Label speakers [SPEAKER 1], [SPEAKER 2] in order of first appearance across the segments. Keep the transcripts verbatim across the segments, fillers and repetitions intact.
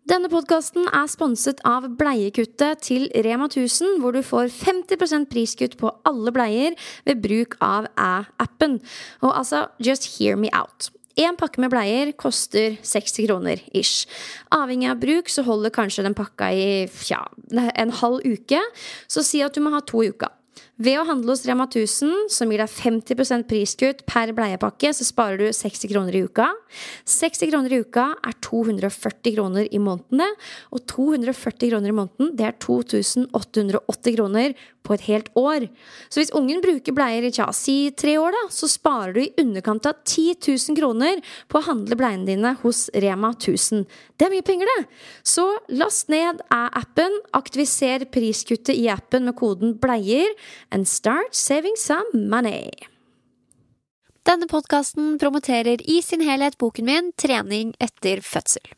[SPEAKER 1] Denne podcasten er sponset av bleiekuttet til Rema tusen, hvor du får femti prosent priskutt på alle bleier ved bruk av Æ-appen. Og altså, just hear me out. En pakke med bleier koster seksti kroner ish. Avhengig av bruk så holder kanskje den pakka i ja, en halv uke, så si at du må ha to uker. Ved å handle hos Rema tusen, som gir deg femti prosent priskutt per bleiepakke, så sparer du seksti kroner i uka. seksti kroner i uka er to hundre og førti kroner i månedene, og to hundre og førti kroner i måneden, det er to tusen åtte hundre og åtti kroner på et helt år. Så hvis ungen bruker bleier i tja, si tre år da, så sparer du i underkant av ti tusen kroner på å handle bleiene dine hos Rema tusen. Det er mye penger det! Så last ned Æ-appen, aktiviser priskuttet i appen med koden bleier, and start saving some money. Denne podcasten promoterer i sin helhet boken min Trening etter fødsel.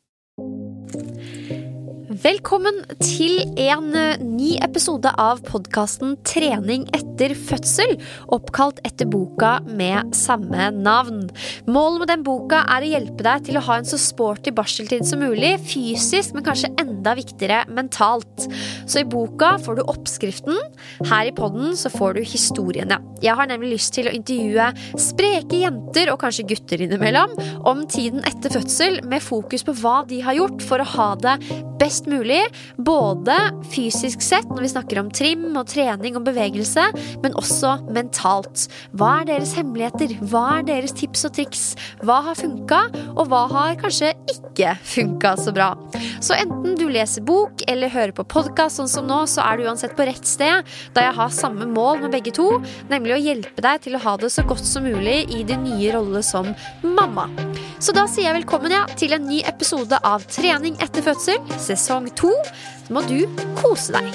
[SPEAKER 1] Velkommen til en ny episode av podcasten Trening etter fødsel, oppkalt etter boka med samme navn. Målet med den boka er å hjelpe deg til å ha en så sporty barseltid som mulig, fysisk, men kanskje enda viktigere mentalt. Så i boka får du oppskriften, her i podden så får du historiene. Jeg har nemlig lyst til å intervjue spreke jenter, og kanskje gutter innimellom, om tiden etter fødsel, med fokus på hva de har gjort for å ha det best mulig, både fysisk sett når vi snakker om trim og trening og bevegelse, men også mentalt. Hva er deres hemmeligheter? Hva er deres tips og triks? Hva har funket, og hva har kanskje ikke funket så bra? Så enten du leser bok eller hører på podcast sånn som nå, så er du uansett på rett sted, da jeg har samme mål med begge to, nemlig å hjelpe deg til å ha det så godt som mulig i din nye rolle som mamma. Så da sier jeg velkommen ja, til en ny episode av Trening etter fødsel, sesong to. Så må du kose deg.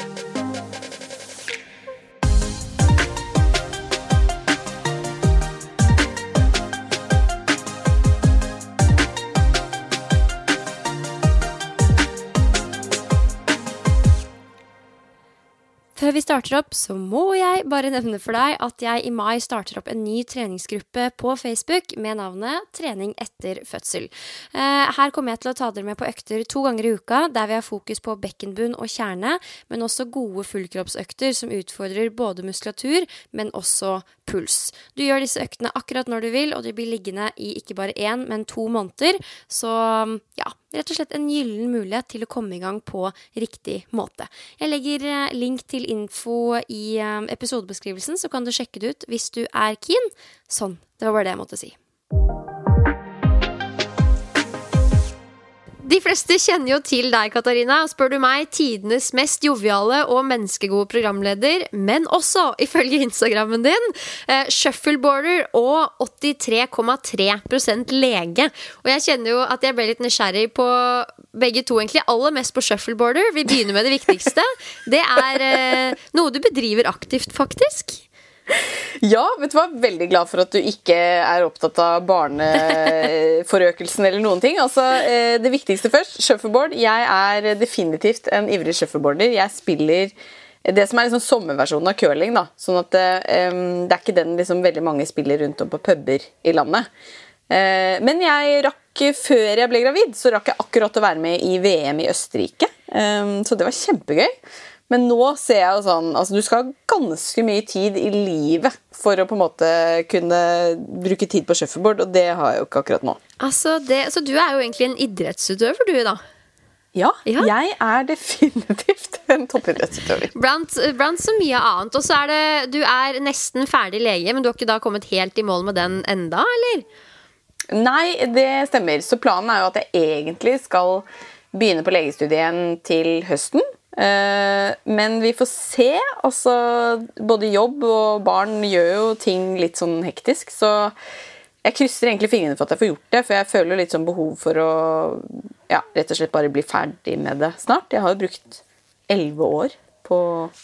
[SPEAKER 1] Før vi starter opp, så må jeg bare nevne for deg at jeg i mai starter opp en ny treningsgruppe på Facebook med navnet Trening etter fødsel. Her kommer jeg til å ta dere med på økter to ganger i uka, der vi har fokus på bekkenbunn og kjerne, men også gode fullkroppsøkter som utfordrer både muskulatur, men også puls. Du gjør disse øktene akkurat når du vil, og de blir liggende i ikke bare en, men to måneder. Så ja, rett og slett en gyllen mulighet til å komme i gang på riktig måte. Jeg legger link til info i episodebeskrivelsen, så kan du sjekke det ut hvis du er keen. Sånn, det var bare det jeg måtte si. De fleste kjenner jo til deg, Katarina, og spør du meg, tidenes mest joviale og menneskegode programleder, men også, ifølge Instagrammen din, eh, shuffleboarder og åttitre komma tre prosent lege. Og jeg kjenner jo at jeg ble litt nysgjerrig på begge to, egentlig aller mest på shuffleboarder. Vi begynner med det viktigste. Det er eh, noe du bedriver aktivt, faktisk.
[SPEAKER 2] Ja, vet du hva? Veldig glad for at du ikke er opptatt av barneforøkelsen eller noen ting. Altså, det viktigste først, shuffleboard. Jeg er definitivt en ivrig shuffleboarder. Jeg spiller det som er liksom sommerversjonen av curling, da. Sånn at um, det er ikke den liksom veldig mange spiller rundt om på puber i landet. Uh, men jeg rakk, før jeg ble gravid, så rakk jeg akkurat å være med i V M i Østerrike. Um, så det var kjempegøy. Men nå ser jeg jo sånn, altså du skal ha ganske mye tid i livet for å på en måte kunne bruke tid på shuffleboard, og det har jeg jo ikke akkurat nå.
[SPEAKER 1] Altså, det, så du er jo egentlig en idrettsutøver, du da?
[SPEAKER 2] Ja, ja, jeg er definitivt en toppidrettsutøver.
[SPEAKER 1] Blant, blant så mye annet, og så er det, du er nesten ferdig lege, men du har ikke da kommet helt i mål med den enda, eller?
[SPEAKER 2] Nei, det stemmer. Så planen er jo at jeg egentlig skal begynne på legestudiet igjen til høsten. Men vi får se. Altså, både jobb og barn gjør jo ting litt sånn hektisk, så jeg krysser egentlig fingrene for at jeg får gjort det, for jeg føler litt sånn behov for å ja, rett og slett bare bli ferdig med det snart. Jeg har jo brukt elleve år på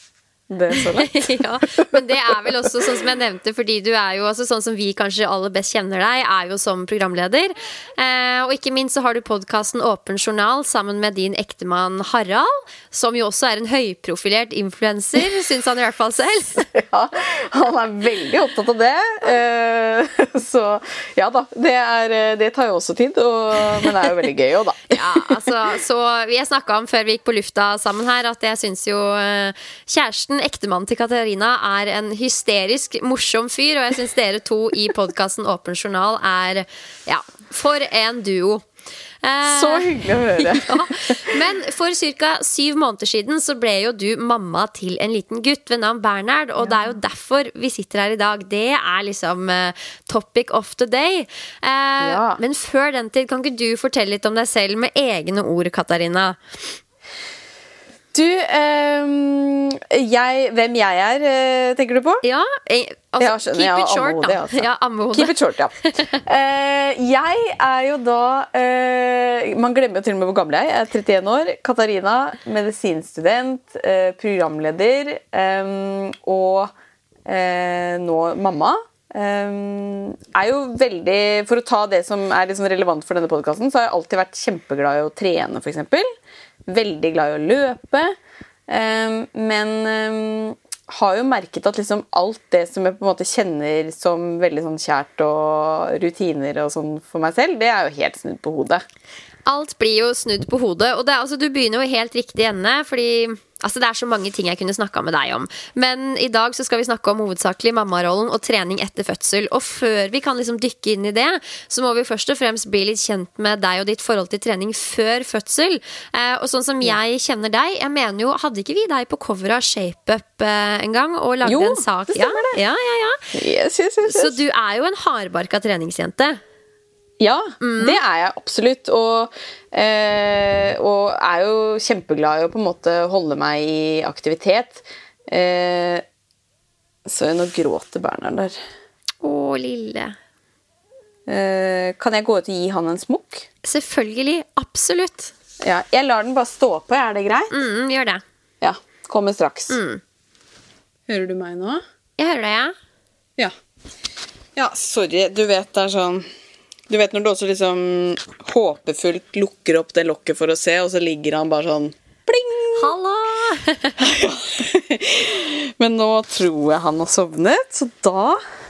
[SPEAKER 2] det så lett.
[SPEAKER 1] Ja, men det er vel også sånn som jeg nevnte, fordi du er jo altså, sånn som vi kanskje aller best kjenner deg, er jo som programleder. Eh, og ikke minst så har du podcasten Åpen journal sammen med din ektemann Harald, som jo også er en høyprofilert influencer, synes han i hvert fall selv.
[SPEAKER 2] Ja, han er veldig opptatt av det. Eh, så ja da, det, er, det tar jo også tid, og, men det er jo veldig gøy også da.
[SPEAKER 1] Ja, altså, så vi har snakket om før vi gikk på lufta sammen her, at jeg synes jo uh, kjæresten, ektemannen til Katarina, er en hysterisk morsom fyr, og jeg synes dere to i podcasten Åpen journal er, ja, for en duo. Eh,
[SPEAKER 2] Så hyggelig å høre.
[SPEAKER 1] Ja. Men for cirka syv måneder siden så ble jo du mamma til en liten gutt ved navn Bernhard, og ja. Det er jo derfor vi sitter her i dag. Det er liksom uh, topic of the day. Eh,
[SPEAKER 2] ja.
[SPEAKER 1] Men før den tid, kan ikke du fortelle litt om deg selv med egne ord, Katarina?
[SPEAKER 2] Du, um, jeg, hvem jeg er, uh, tenker du på?
[SPEAKER 1] Ja, jeg, altså,
[SPEAKER 2] ja, skjønner,
[SPEAKER 1] keep
[SPEAKER 2] ja,
[SPEAKER 1] it short
[SPEAKER 2] ammehode,
[SPEAKER 1] da.
[SPEAKER 2] Altså.
[SPEAKER 1] Ja, ammehode.
[SPEAKER 2] Keep it short, ja. uh, jeg er jo da, uh, man glemmer jo til og med hvor gammel jeg er. Jeg er trettien år, Katarina, medisinstudent, uh, programleder, um, og uh, nå mamma. Um, er jo veldig, for å ta det som er liksom relevant for denne podcasten, så har jeg alltid vært kjempeglad i å trene, for eksempel. Veldig glad i å løpe, um, men um, har jo merket at liksom alt det som jeg på en måte kjenner som veldig sånn kjært og rutiner og sånn for meg selv, det er jo helt snudd på hodet.
[SPEAKER 1] Alt blir jo snudd på hodet, og det, altså, du begynner jo helt riktig ende, fordi altså, det er så mange ting jeg kunne snakket med deg om. Men i dag så skal vi snakke om hovedsakelig mammarollen og trening etter fødsel. Og før vi kan liksom dykke inn i det, så må vi først og fremst bli litt kjent med deg og ditt forhold til trening før fødsel. Eh, og sånn som jeg kjenner deg, jeg mener jo, hadde ikke vi deg på cover av Shape Up eh, en gang, og lagde
[SPEAKER 2] jo,
[SPEAKER 1] en sak?
[SPEAKER 2] Jo, det stemmer det.
[SPEAKER 1] Ja, ja, ja.
[SPEAKER 2] Yes, yes, yes, yes.
[SPEAKER 1] Så du er jo en hardbarka treningsjente.
[SPEAKER 2] Ja, mm. det er jeg absolutt, og, eh, og er jo kjempeglad i å på en måte holde meg i aktivitet. Eh, så nå gråter Bernhard der.
[SPEAKER 1] Å, lille.
[SPEAKER 2] Eh, kan jeg gå ut og gi han en smokk?
[SPEAKER 1] Selvfølgelig, absolutt.
[SPEAKER 2] Ja, jeg lar den bare stå på, er det greit?
[SPEAKER 1] Mm, gjør det.
[SPEAKER 2] Ja, kommer straks.
[SPEAKER 1] Mm.
[SPEAKER 2] Hører du meg nå?
[SPEAKER 1] Jeg hører det, ja.
[SPEAKER 2] Ja. Ja, sorry, du vet det er sånn... Du vet når du også liksom håpefullt lukker opp det lokket for å se, og så ligger han bare sånn pling!
[SPEAKER 1] Hallo!
[SPEAKER 2] Men nå tror jeg han har sovnet, så da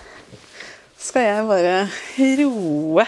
[SPEAKER 2] skal jeg bare roe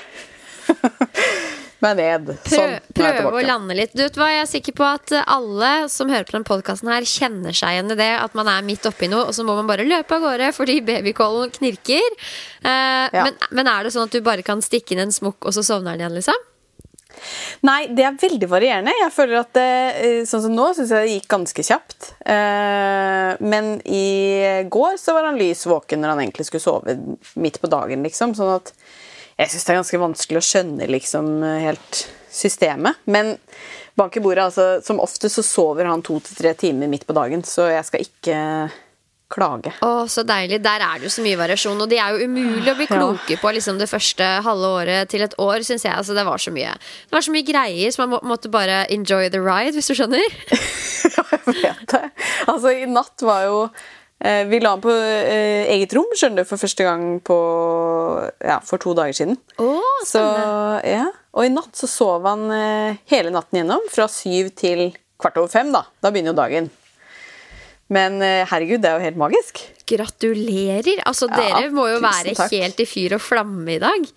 [SPEAKER 2] meg ned. Sånn,
[SPEAKER 1] Prøv, prøve å lande litt. Du vet hva, jeg er sikker på at alle som hører på den podcasten her kjenner seg igjen i det, at man er midt oppi noe, og så må man bare løpe av gårde fordi babykålen knirker. Eh, ja. men, men er det sånn at du bare kan stikke inn en smokk, og så sovner den igjen, liksom?
[SPEAKER 2] Nei, det er veldig varierende. Jeg føler at det, sånn som nå, synes jeg det gikk ganske kjapt. Eh, men i går så var han lys våken når han egentlig skulle sove midt på dagen, liksom, sånn at jeg synes det er ganske vanskelig å skjønne liksom helt systemet. Men bank i bordet, altså, som ofte så sover han to til tre timer midt på dagen, så jeg skal ikke klage.
[SPEAKER 1] Å, så deilig. Der er det jo så mye variasjon, og de er jo umulig å bli kloke ja. På liksom det første halve året til et år, synes jeg. Altså, det var så mye. Det var så mye greier, så man må, måtte bare enjoy the ride, hvis du skjønner.
[SPEAKER 2] Ja, jeg vet det. Altså, i natt var jo vi la han på eh, eget rom, skjønner du, for første gang på, ja, for to dager siden.
[SPEAKER 1] Åh,
[SPEAKER 2] så, ja. Og i natt så sov han eh, hele natten gjennom, fra syv til kvart over fem, da. Da begynner jo dagen. Men eh, herregud, det er jo helt magisk.
[SPEAKER 1] Gratulerer! Altså, ja, dere må jo være takk. Helt i fyr og flamme i dag.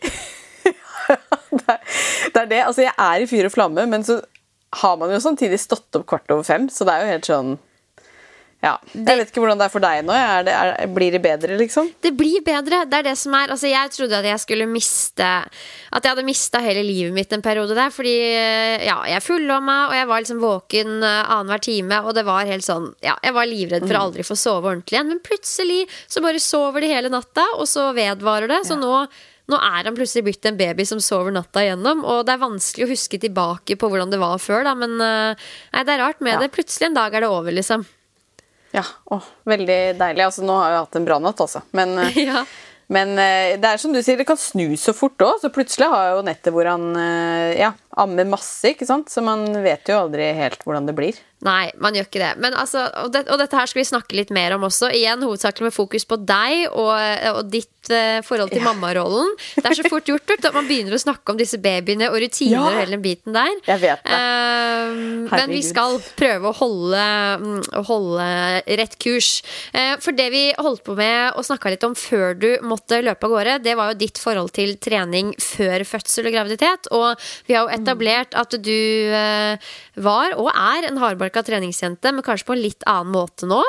[SPEAKER 2] det, er, det er det. Altså, jeg er i fyr og flamme, men så har man jo samtidig stått opp kvart over fem, så det er jo helt sånn... Ja, jeg vet ikke hvordan det er for deg nå. Er det, er, blir det bedre, liksom?
[SPEAKER 1] Det blir bedre, det er det som er. Altså, jeg trodde at jeg skulle miste At jeg hadde mistet hele livet mitt en periode der. Fordi ja, jeg fullomma, og jeg var liksom våken annenhver time. Og det var helt sånn, ja, jeg var livredd for å aldri få sove ordentlig igjen. Men plutselig så bare sover de hele natta, og så vedvarer det. Så ja. nå Nå er han plutselig blitt en baby som sover natta igjennom, og det er vanskelig å huske tilbake på hvordan det var før, da. Men nei, det er rart med ja. Det. Plutselig en dag er det over, liksom.
[SPEAKER 2] Ja, å, veldig deilig. Altså, nå har jeg hatt en bra natt, altså. Men, ja. men det er som du sier, det kan snu så fort også. Så plutselig har jeg jo nettet hvor han ja, ammer masse, ikke sant? Så man vet jo aldri helt hvordan det blir.
[SPEAKER 1] Nei, man gjør ikke det. Men altså, og, det, og dette her skal vi snakke litt mer om også. Igjen, hovedsakelig med fokus på deg og, og ditt uh, forhold til ja. mammarollen. Det er så fort gjort at man begynner å snakke om disse babyene og rutiner ja. og hele den biten der.
[SPEAKER 2] Jeg vet det.
[SPEAKER 1] Uh, men vi skal prøve å holde, å holde rett kurs. Uh, for det vi holdt på med og snakket litt om før du måtte løpe av gårde, det var jo ditt forhold til trening før fødsel og graviditet. Og vi har jo etablert at du uh, var og er en hardbarka treningsjente, men kanskje på en litt annen måte nå.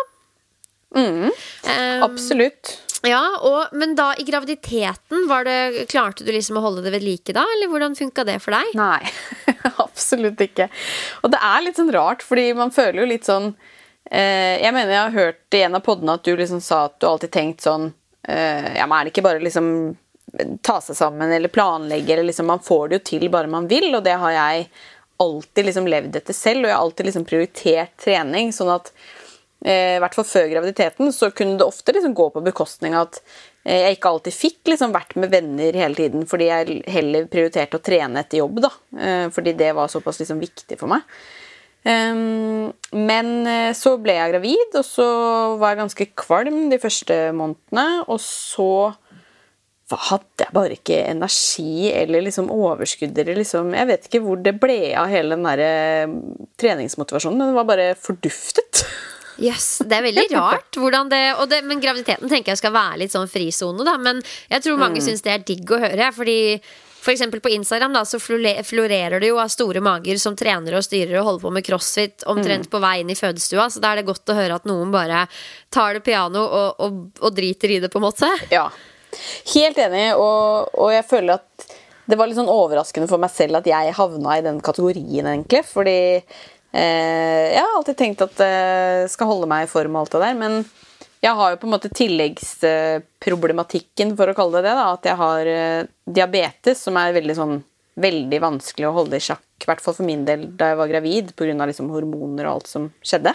[SPEAKER 2] Mm, um, absolutt.
[SPEAKER 1] Ja, og, men da i graviditeten, var det, klarte du liksom å holde det ved like da, eller hvordan funket det for deg?
[SPEAKER 2] Nei, absolutt ikke. Og det er litt sånn rart, fordi man føler jo litt sånn, eh, jeg mener jeg har hørt i en av poddene at du liksom sa at du alltid tenkt sånn, eh, ja, men er det ikke bare liksom ta seg sammen eller planlegge, eller liksom man får det jo til bare man vil, og det har jeg alltid liksom levd etter selv, og jeg har alltid liksom prioritert trening, sånn at eh, i hvert fall før graviditeten så kunne det ofte liksom gå på bekostning av at eh, jeg ikke alltid fikk liksom vært med venner hele tiden, fordi jeg heller prioriterte å trene etter jobb da, eh, fordi det var såpass liksom viktig for meg. Um, men eh, så ble jeg gravid, og så var jeg ganske kvalm de første månedene, og så hadde jeg bare ikke energi eller liksom overskudd eller liksom, jeg vet ikke hvor det ble av hele den der treningsmotivasjonen, men det var bare forduftet.
[SPEAKER 1] Yes, det er veldig rart hvordan det, og det, men graviditeten tenker jeg skal være litt sånn frizone da, men jeg tror mange mm. synes det er digg å høre, fordi for eksempel på Instagram da, så florerer det jo av store mager som trener og styrer og holder på med crossfit omtrent mm. på vei inn i fødestua, så da er det godt å høre at noen bare tar det piano og, og, og driter i det på en måte.
[SPEAKER 2] Ja, helt enig, og, og jeg føler at det var litt sånn overraskende for meg selv at jeg havna i den kategorien egentlig, fordi eh, jeg har alltid tenkt at jeg skal holde meg i form og alt det der, men jeg har jo på en måte tilleggsproblematikken, for å kalle det det da, at jeg har eh, diabetes, som er veldig sånn, veldig vanskelig å holde i sjakk, i hvert fall for min del da jeg var gravid, på grunn av liksom hormoner og alt som skjedde.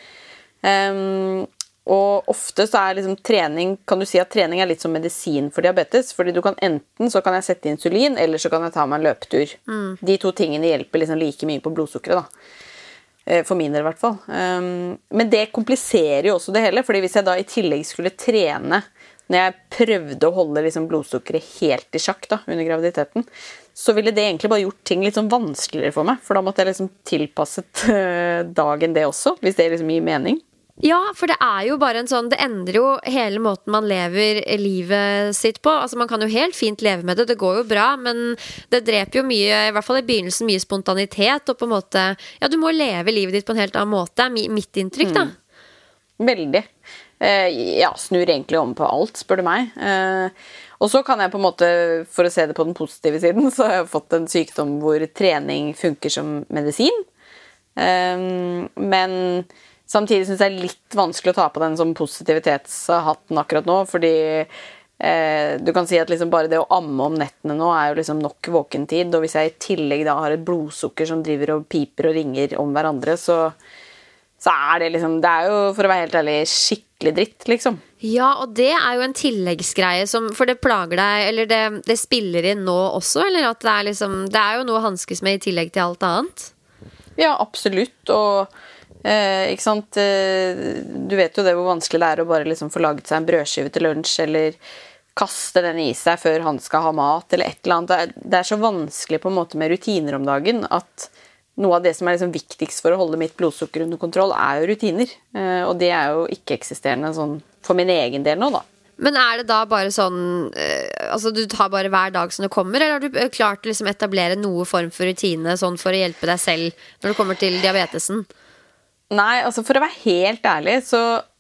[SPEAKER 2] Um, Og ofte så er liksom trening, kan du si at trening er litt som medisin for diabetes, fordi du kan enten så kan jeg sette insulin, eller så kan jeg ta meg en løpetur. Mm. De to tingene hjelper liksom like mye på blodsukkeret da. For min del i hvert fall. Um, men det kompliserer jo også det hele, fordi hvis jeg da i tillegg skulle trene, når jeg prøvde å holde liksom blodsukkeret helt i sjakk da, under graviditeten, så ville det egentlig bare gjort ting litt sånn vanskeligere for meg, for da måtte jeg liksom tilpasset uh, dagen det også, hvis det liksom gir mening.
[SPEAKER 1] Ja, for det er jo bare en sånn, det endrer jo hele måten man lever livet sitt på. Altså man kan jo helt fint leve med det, det går jo bra, men det dreper jo mye, i hvert fall i begynnelsen, mye spontanitet, og på en måte, ja, du må leve livet ditt på en helt annen måte, er mitt inntrykk da.
[SPEAKER 2] Mm. Veldig. Eh, ja, snur egentlig om på alt, spør du meg. Eh, og så kan jeg på en måte, for å se det på den positive siden, så har jeg fått en sykdom hvor trening funker som medisin. Eh, men samtidig synes jeg det er litt vanskelig å ta på den som positivitetshatten akkurat nå, fordi eh, du kan si at liksom bare det å amme om nettene nå er jo liksom nok våkentid, og hvis jeg i tillegg da har et blodsukker som driver og piper og ringer om hverandre, så, så er det liksom, det er jo for å være helt ærlig skikkelig dritt liksom.
[SPEAKER 1] Ja, og det er jo en tilleggsgreie som, for det plager deg, eller det, det spiller inn nå også, eller at det er liksom, det er jo noe å hanskes med i tillegg til alt annet?
[SPEAKER 2] Ja, absolutt, og Eh, ikke sant? Eh, du vet jo det hvor vanskelig det er å bare liksom få laget seg en brødskive til lunsj, eller kaste den i seg før han skal ha mat, eller et eller annet. Det er, det er så vanskelig på en måte med rutiner om dagen, at noe av det som er liksom viktigst for å holde mitt blodsukker under kontroll, er jo rutiner. Eh, og det er jo ikke eksisterende sånn for min egen del nå da.
[SPEAKER 1] Men er det da bare sånn, eh, altså du tar bare hver dag som det kommer, eller har du klart å liksom etablere noe form for rutine sånn for å hjelpe deg selv når det kommer til diabetesen?
[SPEAKER 2] Nei, altså for å være helt ærlig så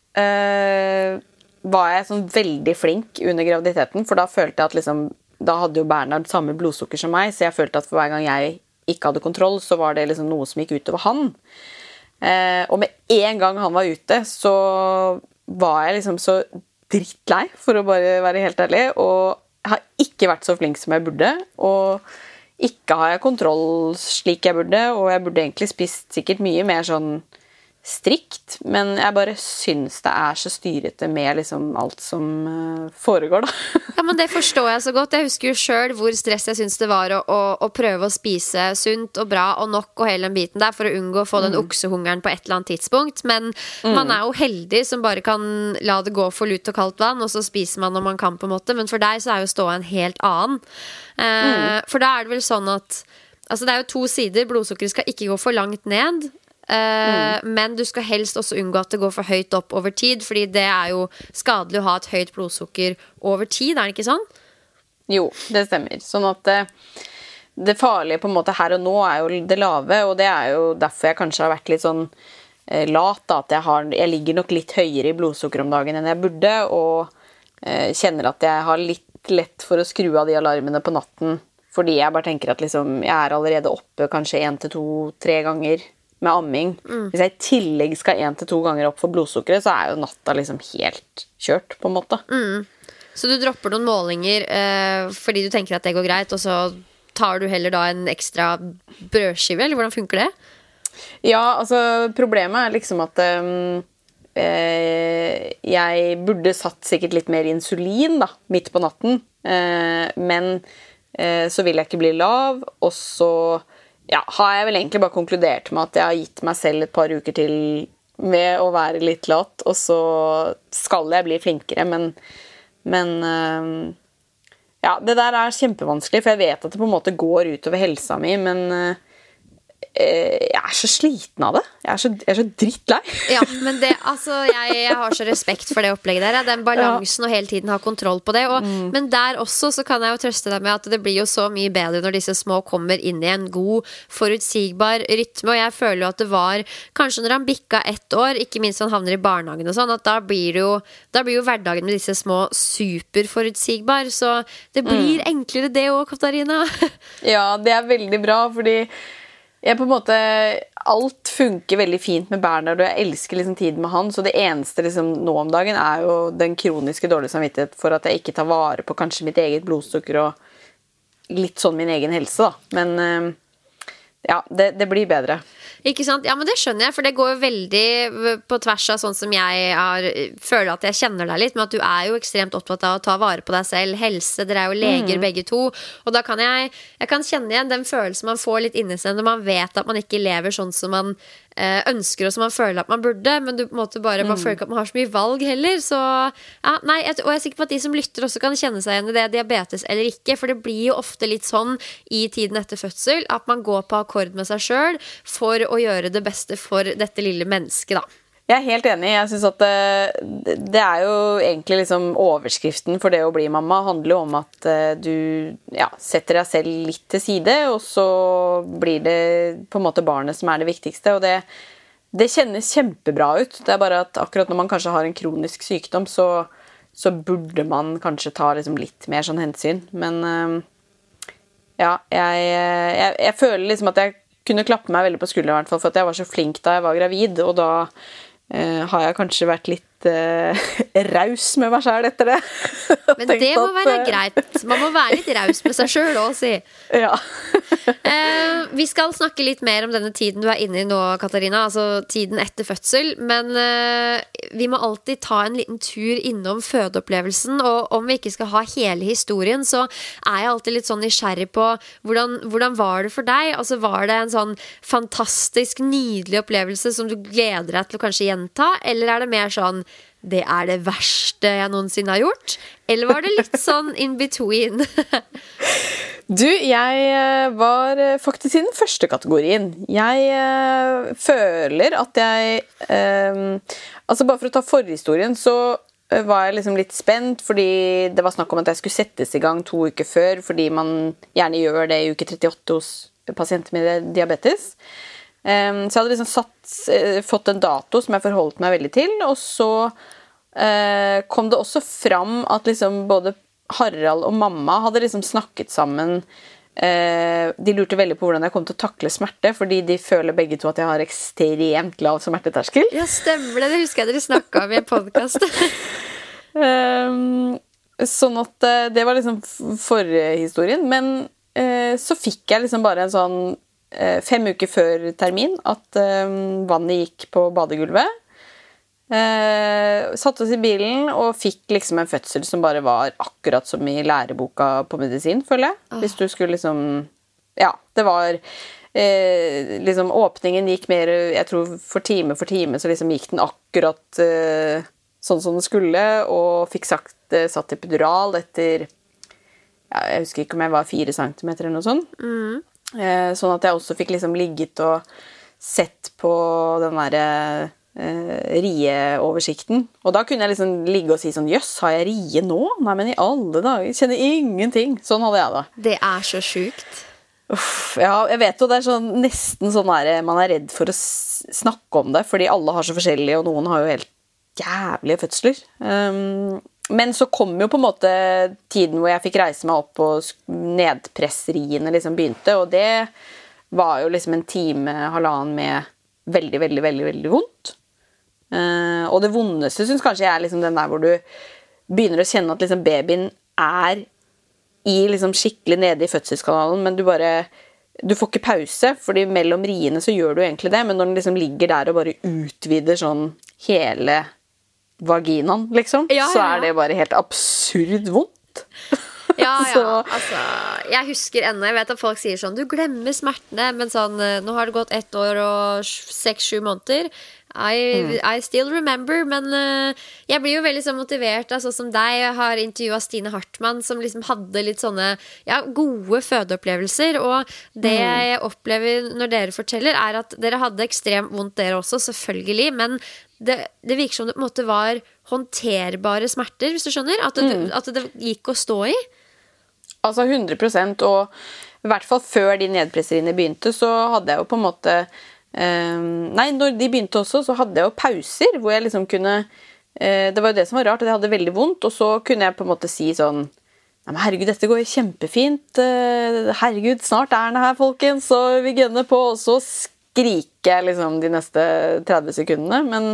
[SPEAKER 2] øh, var jeg sånn veldig flink under graviditeten, for da følte jeg at liksom, da hadde jo Bernhard samme blodsukker som meg, så jeg følte at for hver gang jeg ikke hadde kontroll, så var det liksom noe som gikk utover han. Eh, og med en gang han var ute, så var jeg liksom så drittlei, for å bare være helt ærlig, og jeg har ikke vært så flink som jeg burde, og ikke har jeg kontroll slik jeg burde, og jeg burde egentlig spist sikkert mye mer sånn strikt, men jeg bare syns det er så styrete med liksom alt som uh, foregår, da.
[SPEAKER 1] Ja, men det forstår jeg så godt. Jeg husker jo selv hvor stress jeg synes det var å, å, å prøve å spise sunt og bra og nok og hele den biten der, for å unngå å få den oksehungeren på et eller annet tidspunkt. Men mm. man er jo heldig som bare kan la det gå for lut og kaldt vann, og så spiser man når man kan, på en måte. Men for deg så er jo ståa en helt annen. Eh, mm. For da er det vel sånn at altså det er jo to sider. Blodsukkeret skal ikke gå for langt ned. Uh, mm. Men du skal helst også unngå at det går for høyt opp over tid, fordi det er jo skadelig å ha et høyt blodsukker over tid, er det ikke sånn?
[SPEAKER 2] Jo, det stemmer. Sånn at det, det farlige på en måte her og nå er jo det lave, og det er jo derfor jeg kanskje har vært litt sånn eh, lat, da, at jeg, har, jeg ligger nok litt høyere i blodsukker om dagen enn jeg burde, og eh, kjenner at jeg har litt lett for å skru av de alarmene på natten, fordi jeg bare tenker at liksom, jeg er allerede oppe kanskje en til to, tre ganger med amming. Mm. Hvis jeg i tillegg skal en til to ganger opp for blodsukkeret, så er jo natta liksom helt kjørt, på en måte.
[SPEAKER 1] Mm. Så du dropper noen målinger eh, fordi du tenker at det går greit, og så tar du heller da en ekstra brødskive, eller hvordan funker det?
[SPEAKER 2] Ja, altså problemet er liksom at um, eh, jeg burde satt sikkert litt mer insulin da, midt på natten, eh, men eh, så vil jeg ikke bli lav, og så ja, har jeg vel egentlig bare konkludert med at jeg har gitt meg selv et par uker til med å være litt lat, og så skal jeg bli flinkere, men, men ja, det der er kjempevanskelig, for jeg vet at det på en måte går utover helsa mi, men jeg er så sliten av det. Jeg er så, jeg er så drittlei.
[SPEAKER 1] Ja, men det, altså, jeg, jeg har så respekt for det opplegget der. Den balansen ja. Og hele tiden ha kontroll på det. Og, mm. Men der også så kan jeg jo trøste deg med at det blir jo så mye bedre når disse små kommer inn i en god, forutsigbar rytme. Og jeg føler jo at det var, kanskje når han bikka ett år, ikke minst han havner i barnehagen og sånn, at da blir jo, da blir jo hverdagen med disse små superforutsigbar. Så det blir mm. enklere det også, Katarina.
[SPEAKER 2] Ja, det er veldig bra, fordi jeg på en måte, alt funker veldig fint med Bernhard, og jeg elsker liksom tiden med han, så det eneste liksom nå om dagen er jo den kroniske dårlige samvittighet for at jeg ikke tar vare på kanskje mitt eget blodsukker og litt sånn min egen helse da. Men ja, det, det blir bedre.
[SPEAKER 1] Ikke sant? Ja, men det skjønner jeg, for det går jo veldig på tvers av sånn som jeg har, føler at jeg kjenner deg litt, men at du er jo ekstremt opptatt av å ta vare på deg selv, helse, dere er jo leger mm. begge to, og da kan jeg, jeg kan kjenne igjen den følelsen man får litt inni seg når man vet at man ikke lever sånn som man eh, ønsker og som man føler at man burde, men du på en måte bare, mm. man føler ikke at man har så mye valg heller, så ja, nei, jeg, og jeg er sikker på at de som lytter også kan kjenne seg igjen i det, diabetes eller ikke, for det blir jo ofte litt sånn i tiden etter fødsel, at man går på akkord med seg selv for å gjøre det beste for dette lille mennesket da.
[SPEAKER 2] Jeg er helt enig. Jeg synes at det, det er jo egentlig liksom overskriften for det å bli mamma handler jo om at du ja, setter deg selv litt til side, og så blir det på en måte barnet som er det viktigste, og det, det kjennes kjempebra ut. Det er bare at akkurat når man kanskje har en kronisk sykdom, så, så burde man kanskje ta liksom litt mer sånn hensyn. Men ja, jeg, jeg, jeg føler liksom at jeg kunne klappe meg veldig på skulderen, i hvert fall, for at jeg var så flink da jeg var gravid, og da eh, har jeg kanskje vært litt eh, raus med meg selv etter det.
[SPEAKER 1] Men det må at, være greit. Man må være litt raus med seg selv også, si.
[SPEAKER 2] Ja.
[SPEAKER 1] eh, vi skal snakke litt mer om denne tiden du er inne i nå, Katarina, altså tiden etter fødsel, men eh, vi må alltid ta en liten tur innom fødeopplevelsen, og om vi ikke skal ha hele historien, så er jeg alltid litt sånn nysgjerrig på hvordan, hvordan var det for deg? Altså var det en sånn fantastisk, nydelig opplevelse som du gleder deg til å kanskje gjenta, eller er det mer sånn det er det verste jeg noensinne har gjort? Eller var det litt sånn in between?
[SPEAKER 2] Du, jeg var faktisk i den første kategorien. Jeg øh, føler at jeg øh, altså bare for å ta forhistorien, så var jeg liksom litt spent, fordi det var snakk om at jeg skulle settes i gang to uker før, fordi man gjerne gjør det i uke trettiåtte hos pasienter med diabetes. Um, så jeg hadde liksom satt, uh, fått en dato som jeg forholdt meg veldig til, og så uh, kom det også fram at liksom både Harald og mamma hadde liksom snakket sammen. Uh, de lurte veldig på hvordan jeg kom til å takle smerte, fordi de føler begge to at jeg har ekstremt lav smerteterskel.
[SPEAKER 1] Ja, stemmer det. Det husker jeg dere snakket om i en podcast.
[SPEAKER 2] um, sånn at uh, det var liksom forhistorien, men uh, så fikk jeg liksom bare en sånn eh, fem uker før termin at eh, vannet gikk på badegulvet. Eh, satte oss i bilen og fikk liksom en fødsel som bare var akkurat som i læreboka på medisin, føler jeg. Oh. Hvis du skulle liksom... Ja, det var... Eh, liksom åpningen gikk mer, jeg tror for time for time, så liksom gikk den akkurat eh, sånn som den skulle, og fikk sagt, eh, satt epidural etter... Ja, jeg husker ikke om jeg var fire centimeter eller noe sånt. Mm. Eh, sånn at jeg også fikk liksom ligget og sett på den der... Uh, rieoversikten. Og da kunne jeg liksom ligge og si sånn, jøss, har jeg rie nå? Nei, men i alle dager, jeg kjenner ingenting. Sånn hadde jeg da.
[SPEAKER 1] Det er så sjukt.
[SPEAKER 2] Uff, ja, jeg vet jo, det er sånn, nesten sånn der, man er redd for å s- snakke om det, fordi alle har så forskjellige, og noen har jo helt jævlige fødsler. Um, men så kom jo på en måte tiden hvor jeg fikk reise meg opp, og nedpressriene liksom begynte, og det var jo liksom en time, halvannen med veldig, veldig, veldig, veldig vondt. Uh, og det vondeste synes kanskje jeg er liksom den der hvor du begynner å kjenne at liksom babyen er i liksom skikkelig nede i fødselskanalen, men du bare du får ikke pause, fordi mellom riene så gjør du egentlig det, men når den liksom ligger der og bare utvider sånn hele vaginaen, liksom, ja, ja, ja. Så er det bare helt absurd vondt.
[SPEAKER 1] Ja, ja, altså jeg husker ennå, jeg vet at folk sier sånn, du glemmer smertene, men sånn, nå har det gått ett år og seks-sju måneder. I, mm. I still remember, men uh, jeg blir jo veldig så motivert, altså som deg. Jeg har intervjuet Stine Hartmann, som liksom hadde litt sånne ja, gode fødeopplevelser, og det mm. jeg opplever når dere forteller, er at dere hadde ekstremt vondt dere også, selvfølgelig, men det, det virker som det på en måte var håndterbare smerter, hvis du skjønner, at det, mm. at det gikk å stå i.
[SPEAKER 2] Altså hundre prosent, og i hvert fall før de nedpresseriene begynte, så hadde jeg jo på en måte Um, nei, når de begynte også, så hadde jeg jo pauser hvor jeg liksom kunne uh, det var jo det som var rart, at jeg hadde veldig vondt, og så kunne jeg på en måte si sånn, nei, men herregud, dette går jo kjempefint, uh, herregud, snart er den her, folkens, så vi gønner på, og så skriker jeg liksom de neste tretti sekundene, men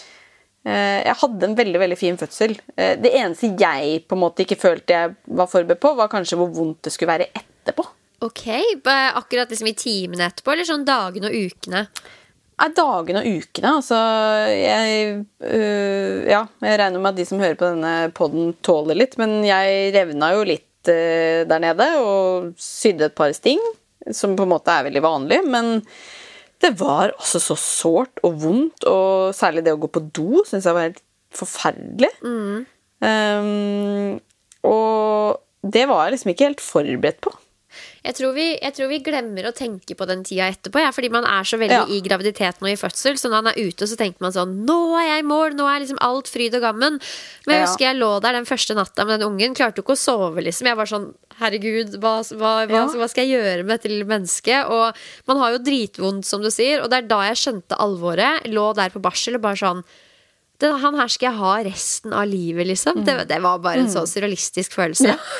[SPEAKER 2] uh, jeg hadde en veldig, veldig fin fødsel. Uh, det eneste jeg på en måte ikke følte jeg var forberedt på, var kanskje hvor vondt det skulle være etterpå.
[SPEAKER 1] Ok, akkurat liksom i timene etterpå, eller sånn dagene og ukene?
[SPEAKER 2] Nei, dagene og ukene, altså jeg, øh, ja, jeg regner med at de som hører på denne podden tåler litt, men jeg revna jo litt øh, der nede, og sydde et par sting, som på en måte er veldig vanlig, men det var også så sårt og vondt, og særlig det å gå på do, synes jeg var helt forferdelig. Mm. Um, og det var jeg liksom ikke helt forberedt på.
[SPEAKER 1] Jeg tror, vi, jeg tror vi glemmer å tenke på den tida etterpå, ja, fordi man er så veldig ja. I graviditeten og i fødsel, så når man er ute så tenker man sånn, nå er jeg i mål, nå er liksom alt fryd og gammen. Men jeg ja. Husker jeg lå der den første natta med den ungen, klarte ikke å sove liksom, jeg var sånn, herregud, hva, hva, hva, ja. Hva skal jeg gjøre med dette lille mennesket? Og man har jo dritvondt, som du sier, og det er da jeg skjønte alvoret, lå der på barsel og bare sånn, den, han her skal jeg ha resten av livet liksom, mm. det, det var bare en mm. så surrealistisk følelse. Ja.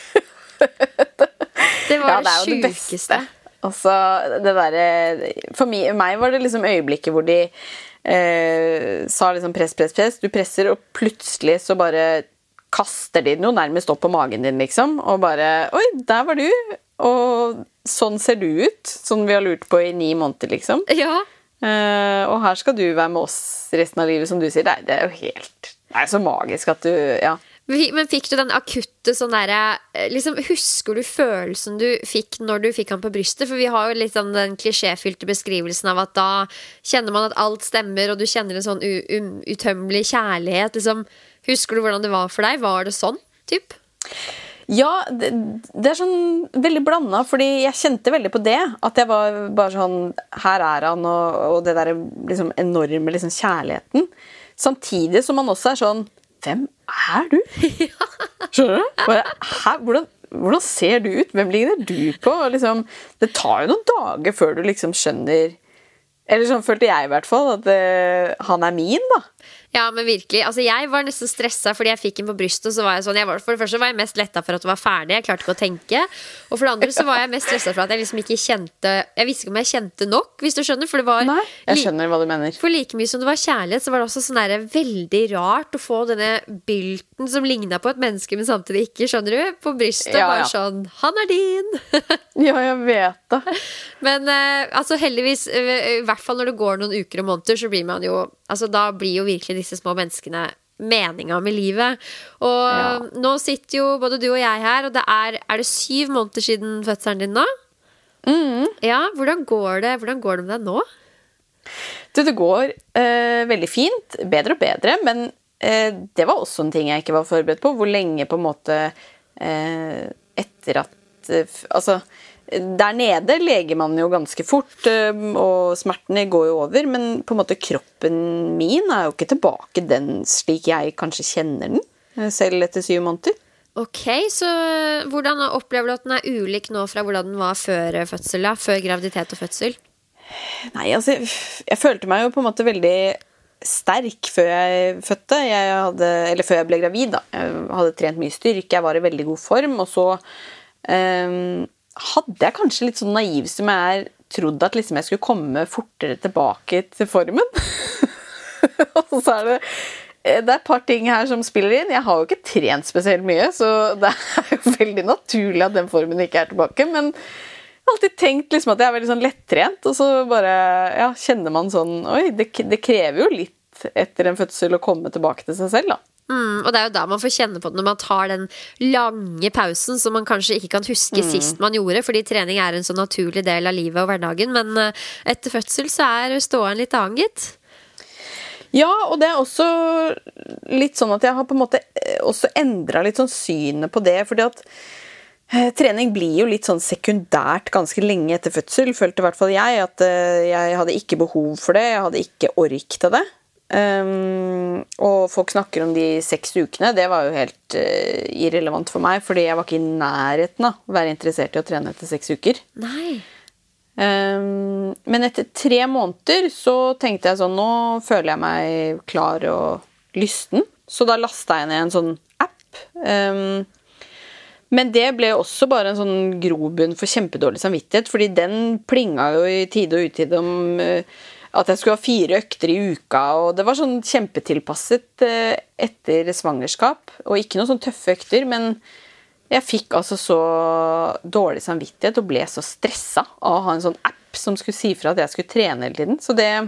[SPEAKER 1] Det var ja, det, det sjukeste. Altså, det der, for meg, meg var det liksom øyeblikket hvor de eh, sa liksom press, press, press. Du presser, og plutselig så bare kaster de den jo nærmest opp på magen din, liksom. Og bare, oi, der var du. Og sånn ser du ut. Sånn vi har lurt på i ni måneder, liksom. Ja. Eh, og her skal du være med oss resten av livet, som du sier. Nei, det er jo helt, det er så magisk at du, ja. Men fikk du den akutte sånn der, liksom, husker du følelsen du fikk når du fikk han på brystet? For vi har jo litt sånn den klisjéfylte beskrivelsen av at da kjenner man at alt stemmer, og du kjenner en sånn utømmelig kjærlighet. Liksom, husker du hvordan det var for deg? Var det sånn, typ?
[SPEAKER 2] Ja, det, det er sånn veldig blandet, fordi jeg kjente veldig på det. At jeg var bare sånn, her er han, og, og det der liksom, enorme liksom, kjærligheten. Samtidig som man også er sånn, hvem er du? Skjønner du? Bare, hæ? Hvordan, hvordan ser du ut? Hvem ligner du på? Liksom, det tar jo noen dager før du liksom skjønner, eller sånn følte jeg i hvert fall, at uh, han er min da.
[SPEAKER 1] Ja, men virkelig. Altså, jeg var nesten stresset fordi jeg fikk den på brystet. Så var jeg sånn, jeg var, for det første var jeg mest lettet for at det var ferdig. Jeg klarte ikke å tenke. Og for det andre så var jeg mest stresset for at jeg liksom ikke kjente Jeg visste ikke om jeg kjente nok, hvis du skjønner. For det var
[SPEAKER 2] Nei, jeg skjønner hva du mener.
[SPEAKER 1] For like mye som det var kjærlighet, så var det også sånn der veldig rart å få denne bylten som lignet på et menneske, men samtidig ikke, skjønner du? På brystet,
[SPEAKER 2] ja,
[SPEAKER 1] bare
[SPEAKER 2] ja.
[SPEAKER 1] sånn, han er din!
[SPEAKER 2] Ja, jeg vet det.
[SPEAKER 1] Men eh, altså heldigvis, i hvert fall når det går noen uker og måneder, så blir man jo Altså da blir jo virkelig disse små menneskene meninga med livet. Og ja. Nå sitter jo både du og jeg her, og det er Er det syv måneder siden fødselen din nå?
[SPEAKER 2] Mm.
[SPEAKER 1] Ja, hvordan går det Hvordan går det med deg nå?
[SPEAKER 2] Du, det går eh, veldig fint, bedre og bedre, men eh, det var også en ting jeg ikke var forberedt på. Hvor lenge på en måte eh, etter at eh, Altså der nede leger man jo ganske fort, og smertene går jo over, men på en måte kroppen min er jo ikke tilbake den slik jeg kanskje kjenner den, selv etter syv måneder.
[SPEAKER 1] Ok, så hvordan opplever du at den er ulik nå fra hvordan den var før fødsel, da? Før graviditet og fødsel?
[SPEAKER 2] Nei, altså, jeg følte meg jo på en måte veldig sterk før jeg fødte, jeg hadde, eller før jeg ble gravid da. Jeg hadde trent mye styrke, jeg var i veldig god form, og så um, hadde jeg kanskje litt sånn naiv som jeg trodde at liksom jeg skulle komme fortere tilbake til formen. Og så er det det er et par ting her som spiller inn. Jeg har jo ikke trent spesielt mye, så det er jo veldig naturlig at den formen ikke er tilbake, men jeg har alltid tenkt liksom at jeg er veldig sånn lettrent, og så bare ja, kjenner man sånn, oi, det, det krever jo litt etter en fødsel å komme tilbake til seg selv da.
[SPEAKER 1] Mm, og det er jo da man får kjenne på det når man tar den lange pausen som man kanskje ikke kan huske mm. sist man gjorde, fordi trening er en så naturlig del av livet og hverdagen, men etter fødsel så er ståen litt annen, gitt.
[SPEAKER 2] Ja, og det er også litt sånn at jeg har på en måte også endret litt sånn synet på det, fordi at eh, trening blir jo litt sånn sekundært ganske lenge etter fødsel, følte i hvert fall jeg, at eh, jeg hadde ikke behov for det, jeg hadde ikke ork til det. Um, og folk snakker om de seks ukene. Det var jo helt uh, irrelevant for meg, fordi jeg var ikke i nærheten av å være interessert i å trene etter seks uker.
[SPEAKER 1] Nei.
[SPEAKER 2] Um, men etter tre måneder så tenkte jeg sånn, nå føler jeg meg klar og lysten, så da lastet jeg ned en sånn app. Um, men det ble også bare en sånn grobunn for kjempedårlig samvittighet, fordi den plinga jo i tide og utide om uh, at jeg skulle ha fire økter i uka, og det var sånn kjempetilpasset eh, etter svangerskap, og ikke noen sånn tøffe økter, men jeg fikk altså så dårlig samvittighet og ble så stresset av å ha en sånn app som skulle si fra at jeg skulle trene hele tiden, så det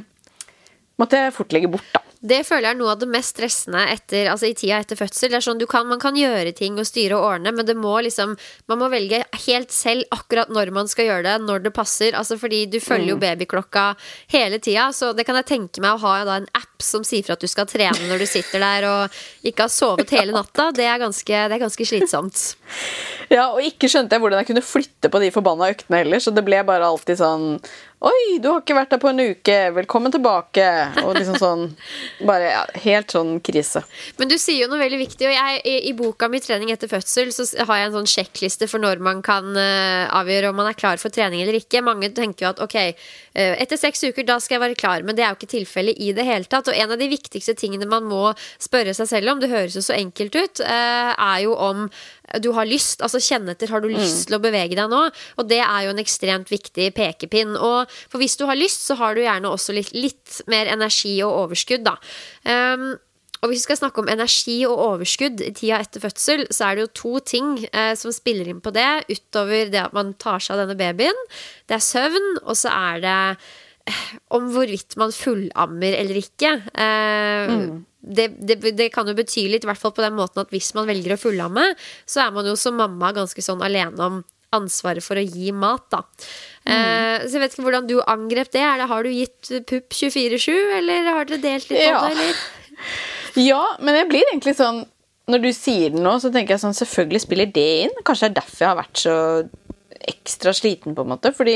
[SPEAKER 2] måtte jeg fort legge bort da.
[SPEAKER 1] Det føler jeg er noe av det mest stressende etter, altså i tida etter fødsel. Det er sånn, du kan, man kan gjøre ting og styre og ordne, men det må liksom, man må velge helt selv akkurat når man skal gjøre det, når det passer. Altså fordi du følger jo babyklokka hele tida, så det kan jeg tenke meg å ha da en app som sier for at du skal trene når du sitter der og ikke har sovet hele natta. Det er ganske, det er ganske slitsomt.
[SPEAKER 2] Ja, og ikke skjønte jeg hvordan jeg kunne flytte på de forbanna øktene heller, så det ble bare alltid sånn, oi, du har ikke vært der på en uke, velkommen tilbake, og liksom sånn, bare ja, helt sånn krise.
[SPEAKER 1] Men du sier jo noe veldig viktig, og jeg, i, i boka mi Trening etter fødsel, så har jeg en sånn sjekkliste for når man kan uh, avgjøre om man er klar for trening eller ikke. Mange tenker jo at, ok, uh, etter seks uker, da skal jeg være klar, men det er jo ikke tilfellet i det hele tatt, og en av de viktigste tingene man må spørre seg selv om, det høres jo så enkelt ut, uh, er jo om du har lyst, altså kjenne etter, har du lyst mm. til å bevege deg nå? Og det er jo en ekstremt viktig pekepinn, og for hvis du har lyst, så har du gjerne også litt, litt mer energi og overskudd da. Um, og hvis vi skal snakke om energi og overskudd i tida etter fødsel, så er det jo to ting eh, som spiller inn på det, utover det at man tar seg av denne babyen. Det er søvn, og så er det eh, om hvorvidt man fullammer eller ikke. Eh, mm. Det, det, det kan jo bety litt, i hvert fall på den måten at hvis man velger å fullamme, så er man jo som mamma ganske sånn alene om ansvaret for å gi mat da. Mm. Eh, så jeg vet ikke hvordan du angrep det. Er det, har du gitt pupp tjuefire sju, eller har dere delt litt på
[SPEAKER 2] ja.
[SPEAKER 1] det, eller?
[SPEAKER 2] Ja, men jeg blir egentlig sånn, når du sier det nå, så tenker jeg sånn, selvfølgelig spiller det inn. Kanskje det er derfor jeg har vært så ekstra sliten på en måte, fordi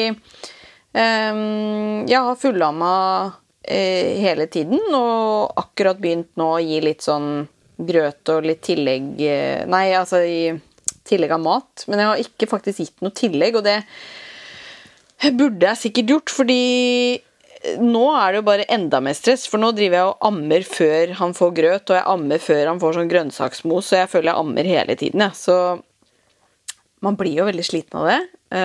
[SPEAKER 2] um, jeg har fullammet eh, hele tiden, og akkurat begynt nå å gi litt sånn grøt og litt tillegg, eh, nei, altså i tillegg av mat, men jeg har ikke faktisk gitt noe tillegg, og det burde jeg sikkert gjort, fordi nå er det jo bare enda mer stress, for nå driver jeg og ammer før han får grøt, og jeg ammer før han får sånn grønnsaksmos, så jeg føler jeg ammer hele tiden, ja. Så man blir jo veldig sliten av det,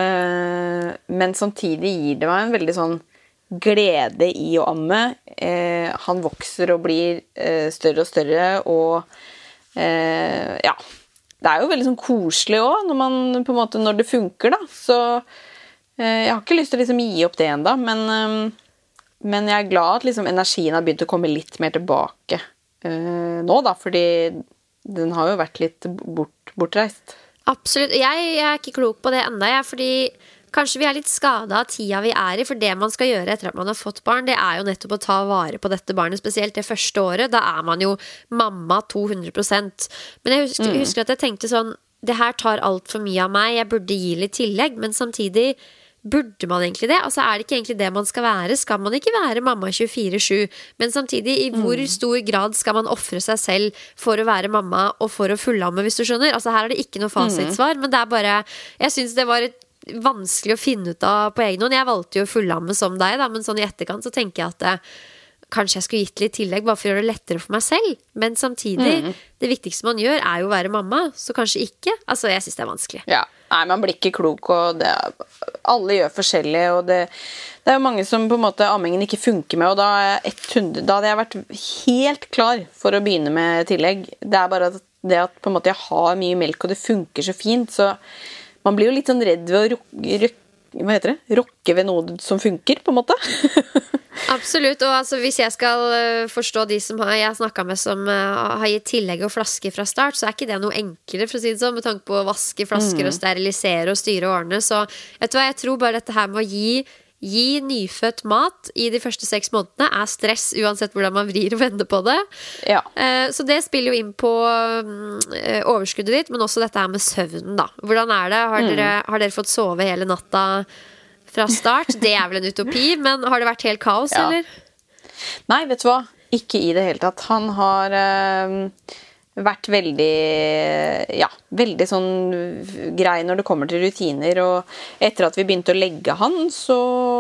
[SPEAKER 2] uh, men samtidig gir det meg en veldig sånn glede i å amme. Uh, han vokser og blir uh, større og større, og uh, ja, det er jo veldig sånn koselig også, når man på en måte, når det funker da, så uh, jeg har ikke lyst til å liksom gi opp det enda, men, uh, men jeg er glad at liksom energien har begynt å komme litt mer tilbake uh, nå da, fordi den har jo vært litt bort, bortreist.
[SPEAKER 1] Absolutt, jeg, jeg er ikke klok på det enda, jeg, fordi kanskje vi er litt skadet av tida vi er i, for det man skal gjøre etter at man har fått barn, det er jo nettopp å ta vare på dette barnet, spesielt det første året. Da er man jo mamma to hundre prosent. Men jeg husker, mm. husker at jeg tenkte sånn, det her tar alt for mye av meg, jeg burde gi litt tillegg, men samtidig burde man egentlig det? Altså er det ikke egentlig det man skal være? Skal man ikke være mamma tjuefire sju? Men samtidig, i hvor mm. stor grad skal man offre seg selv for å være mamma og for å fullamme, hvis du skjønner? Altså her er det ikke noe fasitsvar, mm. men det er bare, jeg synes det var et vanskelig å finne ut av på egen hånd. Jeg valgte jo fullamme som deg da, men sånn i etterkant så tenker jeg at det, kanskje jeg skulle gitt litt tillegg bare for å gjøre det lettere for meg selv, men samtidig mm. det viktigste man gjør er jo å være mamma, så kanskje ikke, altså jeg synes det er vanskelig.
[SPEAKER 2] Ja, nei, man blir ikke klok, og det, alle gjør forskjellig, og det, det er jo mange som på en måte ammingen ikke funker med, og da, er hundre, da hadde jeg vært helt klar for å begynne med tillegg. Det er bare det at på en måte jeg har mye melk, og det funker så fint, så man blir jo litt sånn redd ved å rokke, hva heter det? Rokke ved noe som funker, på en måte.
[SPEAKER 1] Absolutt, og altså, hvis jeg skal forstå de som har, jeg har snakket med som uh, har gitt tillegg og flasker fra start, så er ikke det noe enklere, for å si det sånn, med tanke på å vaske flasker mm. og sterilisere og styre årene. Så vet du hva, jeg tror bare dette her med å gi Gi nyfødt mat i de første seks månedene er stress, uansett hvordan man vrir og vender på det.
[SPEAKER 2] Ja.
[SPEAKER 1] Så det spiller jo inn på overskuddet ditt, men også dette her med søvnen da. Hvordan er det? Har dere, mm. har dere fått sove hele natta fra start? Det er vel en utopi, men har det vært helt kaos, ja. Eller?
[SPEAKER 2] Nei, vet du hva? Ikke i det hele tatt. Han har øh, vært veldig, ja, veldig sånn grei når det kommer til rutiner, og etter at vi begynte å legge han, så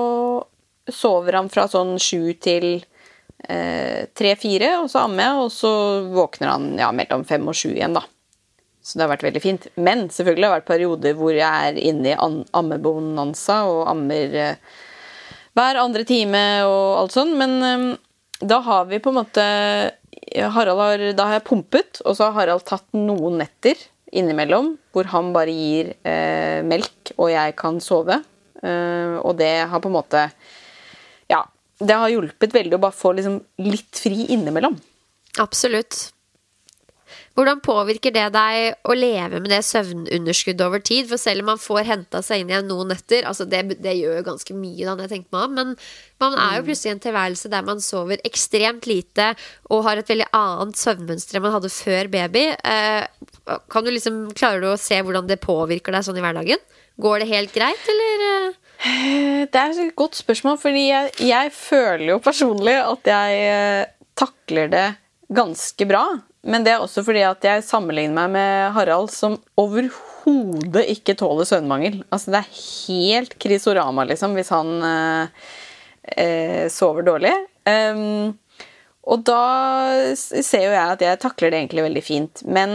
[SPEAKER 2] sover han fra sånn sju til eh, tre fire, og så ammer jeg, og så våkner han ja, mellom fem og sju igjen da. Så det har vært veldig fint. Men selvfølgelig har det vært perioder hvor jeg er inne i ammebonanza og ammer eh, hver andre time og alt sånn, men eh, da har vi på en måte Harald har, da har jeg pumpet, og så har Harald tatt noen netter innimellom, hvor han bare gir eh, melk, og jeg kan sove. Eh, og det har på en måte, ja, det har hjulpet veldig å bare få liksom litt fri innimellom.
[SPEAKER 1] Absolutt. Hvordan påvirker det deg å leve med det søvnunderskuddet over tid? For selv om man får hentet seg inn igjen noen netter, altså det, det gjør jo ganske mye da, når jeg tenker meg om, men man er jo plutselig i en tilværelse der man sover ekstremt lite og har et veldig annet søvnmønster enn man hadde før baby. Eh, kan du liksom, klarer du å se hvordan det påvirker deg sånn i hverdagen? Går det helt greit, eller?
[SPEAKER 2] Det er et godt spørsmål, fordi jeg, jeg føler jo personlig at jeg takler det ganske bra. Men det er også fordi at jeg sammenligner meg med Harald, som overhodet ikke tåler søvnmangel. Altså det er helt krisorama liksom, hvis han eh, eh, sover dårlig. Um, og da ser jo jeg at jeg takler det egentlig veldig fint. Men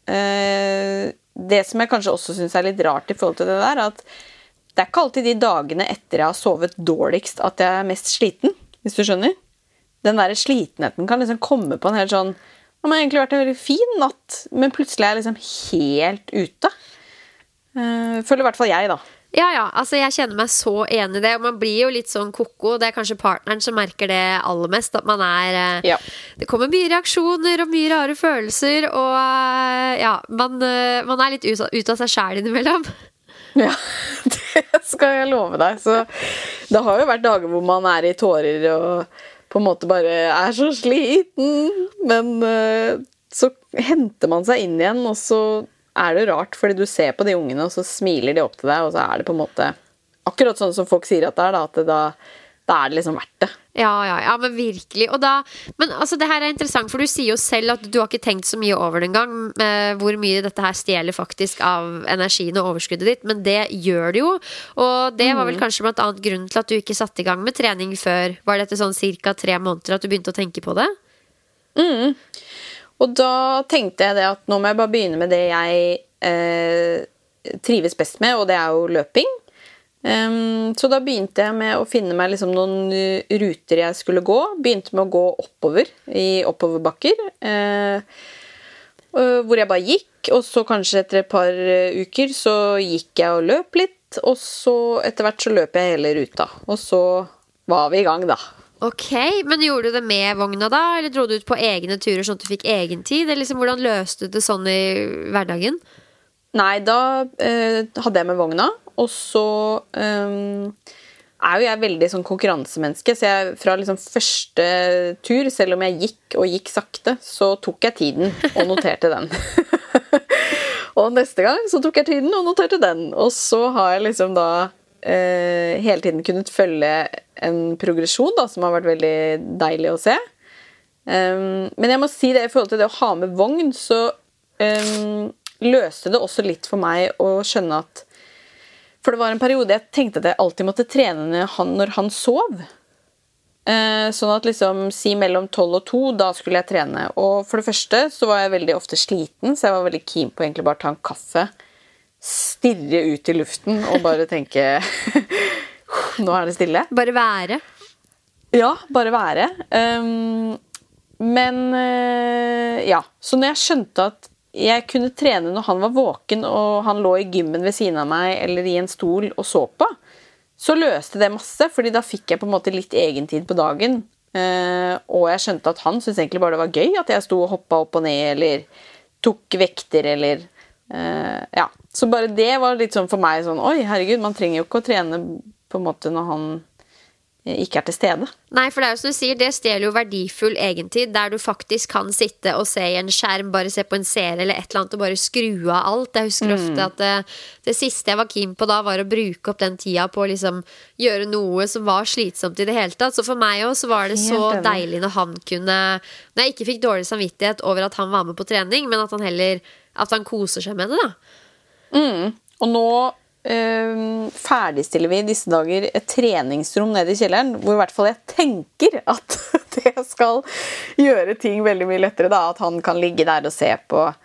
[SPEAKER 2] eh, det som jeg kanskje også synes er litt rart i forhold til det der, at det er ikke alltid de dagene etter jeg har sovet dårligst at jeg er mest sliten, hvis du skjønner. Den der slitenheten kan liksom komme på en helt sånn, det har egentlig vært en veldig fin natt, men plutselig er jeg liksom helt ute. Føler i hvert fall jeg da.
[SPEAKER 1] Ja, ja, altså jeg kjenner meg så enig i det, og man blir jo litt sånn koko, det er kanskje partneren som merker det aller mest, at man er,
[SPEAKER 2] ja.
[SPEAKER 1] Det kommer mye reaksjoner og mye rare følelser, og ja, man, man er litt ut, ut av seg selv innimellom.
[SPEAKER 2] Ja, det skal jeg love deg, så det har jo vært dager hvor man er i tårer og på en måte bare er så sliten, men uh, så henter man seg inn igjen, og så er det rart, fordi du ser på de ungene, og så smiler de opp til deg, og så er det på en måte akkurat sånn som folk sier at det er, da, at det, da, da er det liksom verdt det.
[SPEAKER 1] Ja, ja, ja, men virkelig. Og da, men altså, det her er interessant, for du sier jo selv at du har ikke tenkt så mye over det en gang, eh, hvor mye dette her stjeler faktisk av energien og overskuddet ditt, men det gjør det jo. Og det var vel kanskje blant annet grunnen til at du ikke satte i gang med trening før. Var det etter sånn cirka tre måneder at du begynte å tenke på det?
[SPEAKER 2] Mm. Og da tenkte jeg det at nå må jeg bare begynne med det jeg eh, trives best med, og det er jo løping. Um, så da begynte jeg med å finne meg liksom noen ruter jeg skulle gå. Begynte med å gå oppover i oppoverbakker, uh, hvor jeg bare gikk. Og så kanskje etter et par uker så gikk jeg og løp litt, og så etter hvert så løp jeg hele ruta. Og så var vi i gang, da.
[SPEAKER 1] Ok, men gjorde du det med vogna da? Eller dro du ut på egne turer sånn at du fikk egen tid? Eller liksom, hvordan løste du det sånn i hverdagen?
[SPEAKER 2] Nei, da uh, hadde jeg med vogna. Og så um, er jo jeg veldig sånn konkurransemenneske, så jeg fra liksom første tur, selv om jeg gikk og gikk sakte, så tok jeg tiden og noterte den. Og neste gang så tok jeg tiden og noterte den. Og så har jeg liksom da uh, hele tiden kunnet følge en progresjon da, som har vært veldig deilig å se. Um, men jeg må si det, i forhold til det å ha med vogn, så um, løste det også litt for meg å skjønne at for det var en periode jeg tenkte at jeg alltid måtte trene han når han sov. Eh, sånn at liksom, si mellom tolv og to, da skulle jeg trene. Og for det første så var jeg veldig ofte sliten, så jeg var veldig keen på egentlig bare ta en kaffe, stirre ut i luften og bare tenke, nå er det stille.
[SPEAKER 1] Bare være.
[SPEAKER 2] Ja, bare være. Um, men, uh, ja. Så når jeg skjønte at jeg kunne trene når han var våken og han lå i gymmen ved siden av meg eller i en stol og så på, så løste det masse, fordi da fikk jeg på en måte litt egentid på dagen. Eh, og jeg skjønte at han syntes egentlig bare det var gøy at jeg sto og hoppet opp og ned eller tok vekter eller eh, ja. Så bare det var litt sånn for meg sånn, oi herregud, man trenger jo ikke å trene på en måte når han ikke er til stede.
[SPEAKER 1] Nei, for det er jo som du sier, det stjeler jo verdifull egentid, der du faktisk kan sitte og se i en skjerm, bare se på en serie eller et eller annet og bare skru av alt. Jeg husker mm. ofte at det, det siste jeg var keen på da var å bruke opp den tida på å liksom gjøre noe som var slitsomt i det hele tatt. Så for meg også så var det så Helt deilig når han kunne, når jeg ikke fikk dårlig samvittighet over at han var med på trening, men at han heller, at han koser seg med det da.
[SPEAKER 2] Mm. Og nå Uh, ferdigstiller vi i disse dager et treningsrom nede i kjelleren, hvor i hvert fall jeg tenker at det skal gjøre ting veldig mye lettere da, at han kan ligge der og se på uh,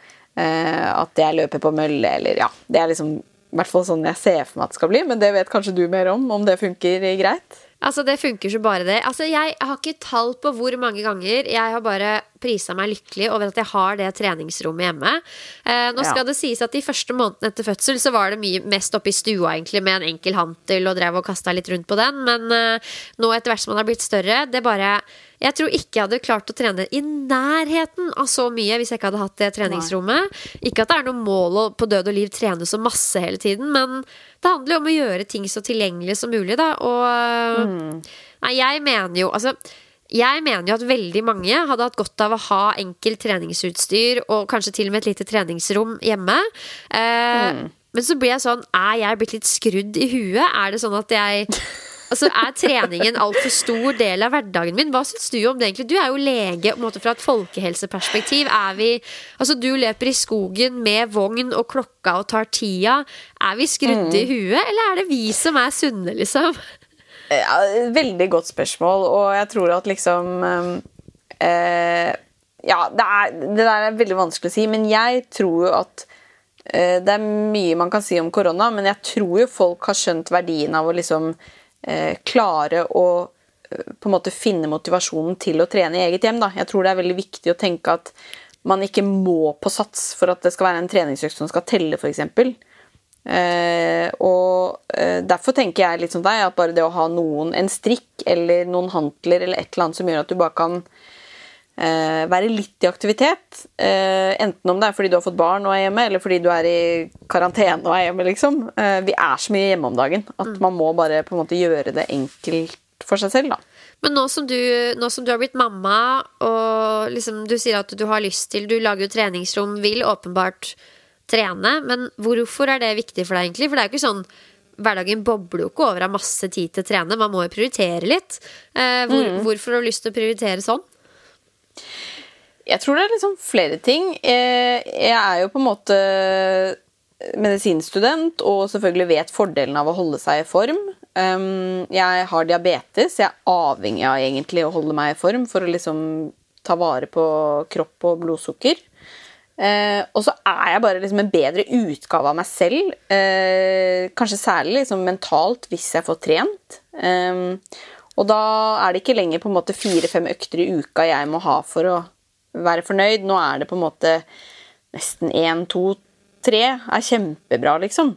[SPEAKER 2] at jeg løper på mølle, eller ja, det er liksom i hvert fall sånn jeg ser for meg at det skal bli, men det vet kanskje du mer om, om det funker greit?
[SPEAKER 1] Altså, det funker så bare det. Altså, jeg har ikke tall på hvor mange ganger jeg har bare priset meg lykkelig over at jeg har det treningsrommet hjemme. Eh, nå skal ja. det sies at de første månedene etter fødsel så var det mye mest oppe i stua egentlig med en enkel hantel og drev og kastet litt rundt på den, men eh, nå etter hvert som man har blitt større, det bare jeg tror ikke jeg hadde klart å trene i nærheten av så mye hvis jeg ikke hadde hatt det treningsrommet. Nei. Ikke at det er noe mål å på død og liv trene så masse hele tiden, men det handler jo om å gjøre ting så tilgjengelig som mulig da, og mm. nei, jeg mener jo altså, jeg mener jo at veldig mange hadde hatt godt av å ha enkelt treningsutstyr og kanskje til og med et lite treningsrom hjemme. Eh, mm. Men så blir jeg sånn, er jeg blitt litt skrudd i huet? Er det sånn at jeg altså, er treningen en alt for stor del av hverdagen min? Hva synes du om det egentlig? Du er jo lege, på en måte fra et folkehelseperspektiv. Er vi, altså du løper i skogen med vogn og klokka og tar tida. Er vi skrudd mm. i huet, eller er det vi som er sunne, liksom?
[SPEAKER 2] Ja, veldig godt spørsmål, og jeg tror at liksom eh, ja, det, er, det der er veldig vanskelig å si, men jeg tror jo at eh, det er mye man kan si om korona, men jeg tror jo folk har skjønt verdien av å liksom eh, klare å eh, på en måte finne motivasjonen til å trene i eget hjem da. Jeg tror det er veldig viktig å tenke at man ikke må på sats for at det skal være en treningsøkt som skal telle, for eksempel. Uh, og uh, derfor tenker jeg litt som deg at bare det å ha noen, en strikk eller noen hantler eller et eller annet som gjør at du bare kan uh, være litt i aktivitet, uh, enten om det er fordi du har fått barn og er hjemme, eller fordi du er i karantene og er hjemme, liksom. Uh, vi er så mye hjemme om dagen at mm. man må bare på en måte gjøre det enkelt for seg selv da.
[SPEAKER 1] Men nå som, du, nå som du har blitt mamma og liksom du sier at du har lyst til, du lager jo treningsrom, vil åpenbart trene, men hvorfor er det viktig for deg egentlig? For det er jo ikke sånn, hverdagen bobler jo ikke over av masse tid til å trene. Man må jo prioritere litt. eh, hvor, mm. Hvorfor har du lyst til å prioritere sånn?
[SPEAKER 2] Jeg tror det er liksom flere ting. eh, Jeg er jo på en måte medisinstudent og selvfølgelig vet fordelen av å holde seg i form. um, Jeg har diabetes. Jeg er avhengig av egentlig å holde meg i form for å liksom ta vare på kropp og blodsukker. Eh, og så er jeg bare liksom en bedre utgave av meg selv. Eh, kanskje særlig liksom mentalt hvis jeg får trent. Eh, og da er det ikke lenger på en måte fire-fem økter i uka jeg må ha for å være fornøyd. Nå er det på en måte nesten en, to, tre er kjempebra, liksom.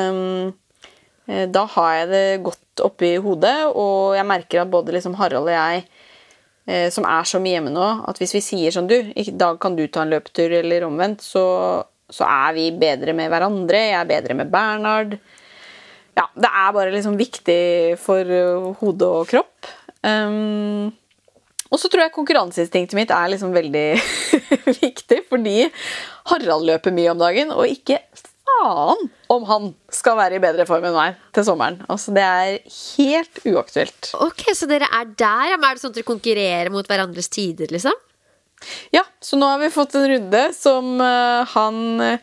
[SPEAKER 2] Eh, da har jeg det godt oppi hodet, og jeg merker at både liksom Harald og jeg som er så mye hjemme nå, at hvis vi sier sånn, du, i dag kan du ta en løpetur, eller omvendt, så, så er vi bedre med hverandre, jeg er bedre med Bernhard. Ja, det er bare liksom viktig for hode og kropp. Um, og så tror jeg konkurranseinstinktet mitt er liksom veldig viktig, fordi Harald løper mye om dagen, og ikke faen om han skal være i bedre form enn meg til sommeren. Altså, det er helt uaktuelt.
[SPEAKER 1] Ok, så dere er der, ja, men er det sånn at dere konkurrerer mot hverandres tider, liksom?
[SPEAKER 2] Ja, så nå har vi fått en runde som uh, han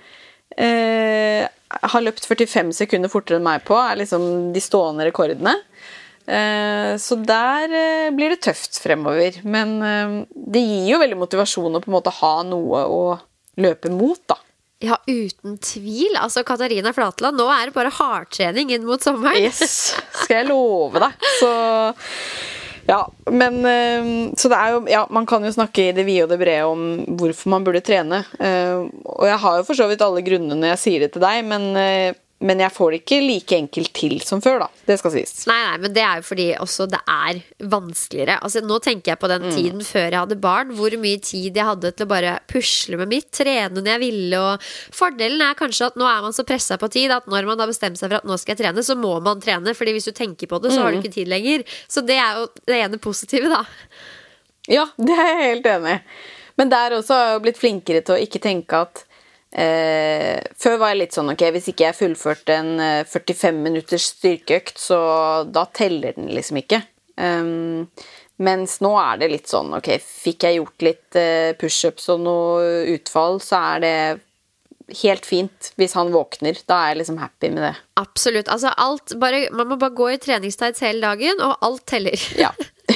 [SPEAKER 2] uh, har løpt førtifem sekunder fortere enn meg på, er liksom de stående rekordene. Uh, så der uh, blir det tøft fremover, men uh, det gir jo veldig motivasjon å på en måte ha noe å løpe mot, da.
[SPEAKER 1] Ja, uten tvil. Altså, Katarina Flatland, nå er det bare hardtrening inn mot sommeren.
[SPEAKER 2] Yes, skal jeg love deg. Så, ja, men så det er jo, ja, man kan jo snakke i det vide og det brede om hvorfor man burde trene. Og jeg har jo for så vidt alle grunnene når jeg sier det til deg, men, men jeg får det ikke like enkelt til som før, da. Det skal sies.
[SPEAKER 1] Nei, nei, men det er jo fordi også det er vanskeligere. Altså, nå tenker jeg på den tiden mm. før jeg hadde barn, hvor mye tid jeg hadde til å bare pusle med mitt, trene når jeg ville, og fordelen er kanskje at nå er man så presset på tid, at når man har bestemt seg for at nå skal jeg trene, så må man trene, fordi hvis du tenker på det, så har du ikke tid lenger. Så det er jo det ene positive, da.
[SPEAKER 2] Ja, det er jeg helt enig i. Men der også har jeg blitt flinkere til å ikke tenke at Eh, før var jeg litt sånn, ok, hvis ikke jeg fullførte en eh, førtifem minutters styrkeøkt, så da teller den liksom ikke. Um, mens nå er det litt sånn, ok, fikk jeg gjort litt eh, push-ups og noe utfall, så er det helt fint hvis han våkner. Da er jeg liksom happy med det.
[SPEAKER 1] Absolutt, altså alt, bare, man må bare gå i treningstights hele dagen, og alt teller.
[SPEAKER 2] Ja.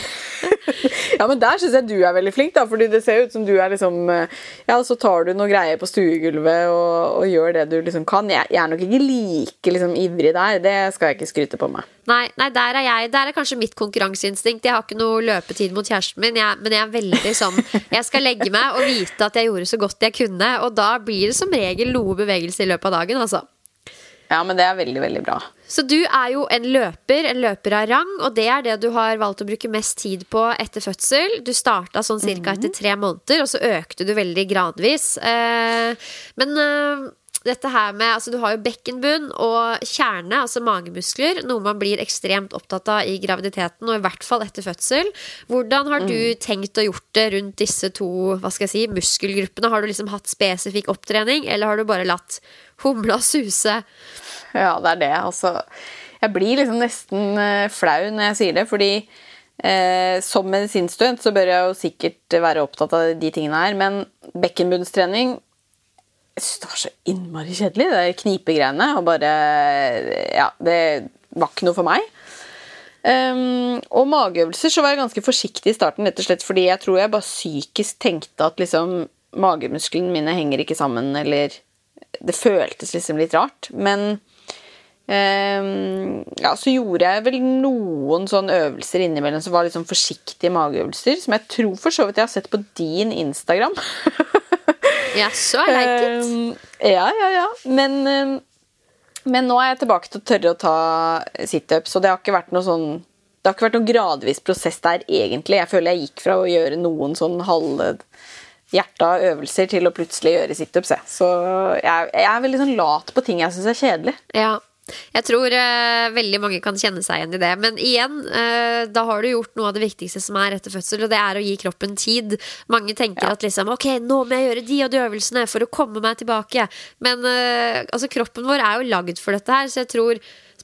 [SPEAKER 2] Ja, men der synes jeg du er veldig flink, da, fordi det ser ut som du er liksom, ja, så tar du noe greier på stuegulvet og, og gjør det du liksom kan. Jeg, jeg er nok ikke like liksom ivrig der, det skal jeg ikke skryte på meg.
[SPEAKER 1] Nei, nei, der er jeg, der er kanskje mitt konkurranseinstinkt. Jeg har ikke noe løpetid mot kjæresten min, jeg, men jeg er veldig sånn, jeg skal legge meg og vite at jeg gjorde så godt jeg kunne, og da blir det som regel noe bevegelse i løpet av dagen, altså.
[SPEAKER 2] Ja, men det er veldig, veldig bra.
[SPEAKER 1] Så du er jo en løper, en løper av rang, og det er det du har valgt å bruke mest tid på etter fødsel. Du startet sånn cirka etter tre måneder, og så økte du veldig gradvis. Eh, men eh, dette her med, altså du har jo bekkenbunn og kjerne, altså magemuskler, noe man blir ekstremt opptatt av i graviditeten, og i hvert fall etter fødsel. Hvordan har du mm. tenkt å gjort det rundt disse to, hva skal jeg si, muskelgruppene? Har du liksom hatt spesifikk opptrening, eller har du bare latt humla suse?
[SPEAKER 2] Ja, det er det. Altså, jeg blir liksom nesten uh, flau når jeg sier det, fordi uh, som medisinstudent så bør jeg jo sikkert være opptatt av de tingene her, men bekkenbunnstrening, jeg synes det var så innmari kjedelig, det er knipegreiene, og bare, ja, det var ikke noe for meg. Um, og mageøvelser så var jeg ganske forsiktig i starten, rett og slett, fordi jeg tror jeg bare psykisk tenkte at liksom magemusklene mine henger ikke sammen, eller det føltes liksom litt rart, men um, ja, så gjorde jeg vel noen sånne øvelser innimellom som var litt sånn forsiktige mageøvelser, som jeg tror for så vidt jeg har sett på din Instagram.
[SPEAKER 1] Ja, så I like it.
[SPEAKER 2] Um, ja, ja, ja, men, um, men nå er jeg tilbake til å tørre å ta sit-ups, og det har ikke vært noe sånn, det har ikke vært noen gradvis prosess der egentlig. Jeg føler jeg gikk fra å gjøre noen sånn halv hjerta øvelser til å plutselig gjøre sit-ups. Så jeg, jeg er veldig sånn lat på ting jeg synes er kjedelig.
[SPEAKER 1] Ja, jeg tror uh, veldig mange kan kjenne seg igjen i det. Men igjen, uh, da har du gjort noe av det viktigste som er etter fødsel, og det er å gi kroppen tid. Mange tenker ja. At liksom, ok, nå må jeg gjøre de og de øvelsene for å komme meg tilbake. Men uh, altså, kroppen vår er jo laget for dette her, så jeg tror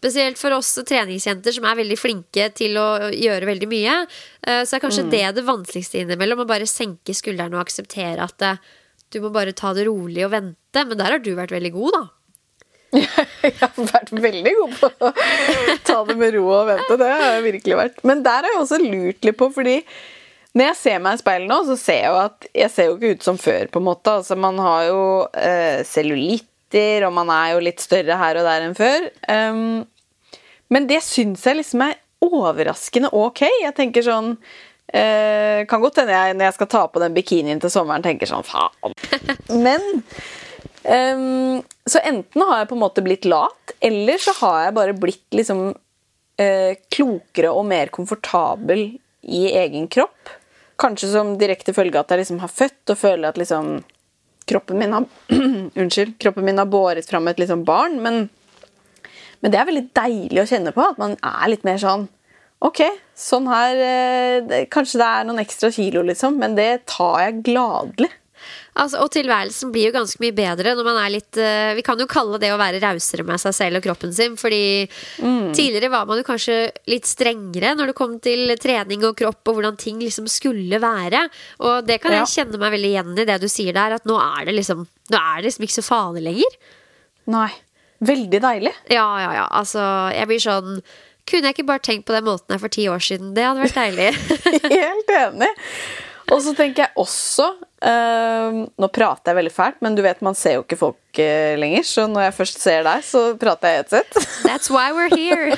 [SPEAKER 1] Spesielt for oss treningsjenter som er veldig flinke til å gjøre veldig mye, så er kanskje mm. det det vanskeligste innimellom, å bare senke skuldrene og akseptere at det, du må bare ta det rolig og vente. Men der har du vært veldig god, da.
[SPEAKER 2] Jeg har vært veldig god på å ta det med ro og vente. Det har jeg virkelig vært. Men der har jeg også lurt litt på, fordi når jeg ser meg i speilet nå, så ser jeg jo at jeg ser jo ikke ut som før, på en måte. Altså, man har jo eh, cellulitter, og man er jo litt større her og der enn før. Um, men det synes jeg liksom er overraskende ok. Jeg tenker sånn, eh, kan godt hende jeg, når jeg skal ta på den bikinien til sommeren, tenker sånn, faen. Men Um, så enten har jeg på en måte blitt lat, eller så har jeg bare blitt liksom uh, klokere og mer komfortabel i egen kropp. Kanskje som direkte følge at jeg liksom har født og føler at liksom kroppen min har unnskyld, kroppen min har båret fram et liksom barn, men, men det er veldig deilig å kjenne på, at man er litt mer sånn, ok, sånn her, uh, det, kanskje det er noen ekstra kilo liksom, men det tar jeg gladelig.
[SPEAKER 1] Altså, og tilværelsen blir jo ganske mye bedre når man er litt, uh, vi kan jo kalle det å være rausere med seg selv og kroppen sin, fordi mm. tidligere var man jo kanskje litt strengere når det kom til trening og kropp og hvordan ting liksom skulle være, og det kan ja. Jeg kjenne meg veldig igjen i det du sier der, at nå er det liksom, nå er det liksom ikke så farlig lenger.
[SPEAKER 2] Nei, veldig deilig.
[SPEAKER 1] Ja, ja, ja, altså, jeg blir sånn, kunne jeg ikke bare tenkt på den måten her for ti år siden, det hadde vært deilig.
[SPEAKER 2] Helt enig. Og så tenker jeg også, uh, nå prater jeg veldig fælt, men du vet, man ser jo ikke folk uh, lenger, så når jeg først ser deg, så prater jeg et sett.
[SPEAKER 1] That's why we're here.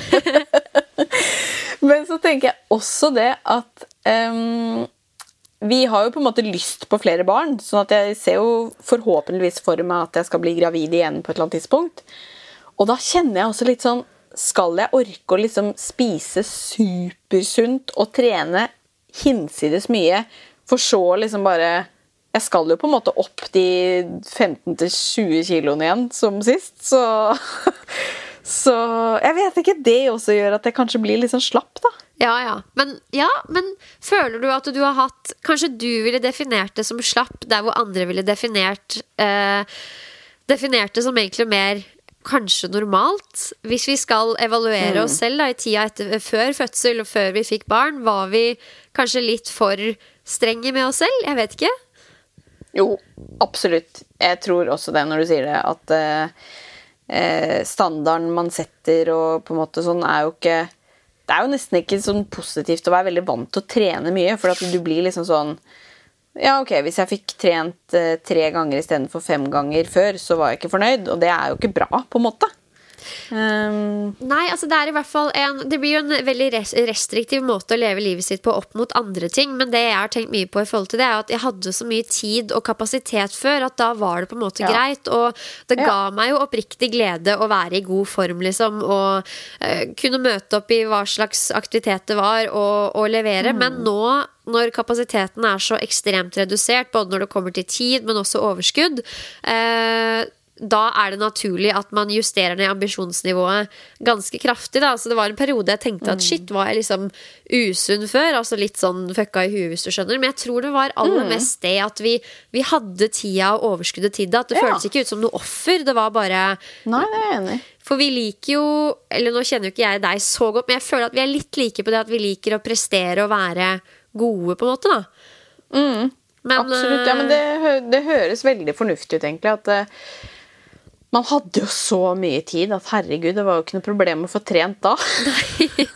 [SPEAKER 2] Men så tenker jeg også det at um, vi har jo på en måte lyst på flere barn, sånn at jeg ser jo forhåpentligvis for meg at jeg skal bli gravid igjen på et eller annet tidspunkt. Og da kjenner jeg også litt sånn, skal jeg orke å liksom spise supersunt og trene hinsides mye, for så liksom bare, jeg skal jo på en måte opp de femten til tjue kiloene igjen som sist, så, så jeg vet ikke, det også gjør at jeg kanskje blir litt sånn slapp da.
[SPEAKER 1] Ja, ja. Men, ja, men føler du at du har hatt, kanskje du ville definert det som slapp, der hvor andre ville definert, eh, definert det som egentlig mer kanskje normalt. Hvis vi skal evaluere mm. oss selv da, i tida etter, før fødsel og før vi fikk barn, var vi kanskje litt for strenge med oss selv? Jeg vet ikke.
[SPEAKER 2] Jo, absolutt. Jeg tror også det når du sier det, at eh, standarden man setter og på en måte sånn er jo ikke, det er jo nesten ikke sånn positivt å være veldig vant til å trene mye, for at du blir liksom sånn, ja ok, hvis jeg fikk trent eh, tre ganger i stedet for fem ganger før, så var jeg ikke fornøyd, og det er jo ikke bra på en måte. Um,
[SPEAKER 1] Nei, altså det er i hvert fall en, det blir jo en veldig restriktiv måte å leve livet sitt på opp mot andre ting, men det jeg har tenkt mye på i forhold til det er at jeg hadde så mye tid og kapasitet før at da var det på en måte ja. Greit, og det ga ja. Meg jo oppriktig glede å være i god form liksom, og uh, kunne møte opp i hva slags aktivitet det var og, og levere, mm. men nå når kapasiteten er så ekstremt redusert, både når det kommer til tid, men også overskudd, uh, da er det naturlig at man justerer ned ambisjonsnivået ganske kraftig da, så det var en periode jeg tenkte at shit, var jeg liksom usunn før, altså litt sånn fucka i huet hvis du skjønner, men jeg tror det var aller mest det at vi, vi hadde tida og overskuddet tid da, at det ja. Føltes ikke ut som noe offer, det var bare
[SPEAKER 2] Nei, det er jeg enig.
[SPEAKER 1] For vi liker jo, eller nå kjenner jo ikke jeg deg så godt, men jeg føler at vi er litt like på det at vi liker å prestere og være gode på en måte da.
[SPEAKER 2] Mm, men, absolutt, ja, men det, det høres veldig fornuftig ut egentlig, at man hadde jo så mye tid at herregud, det var jo ikke noe problem å få trent da. Nei.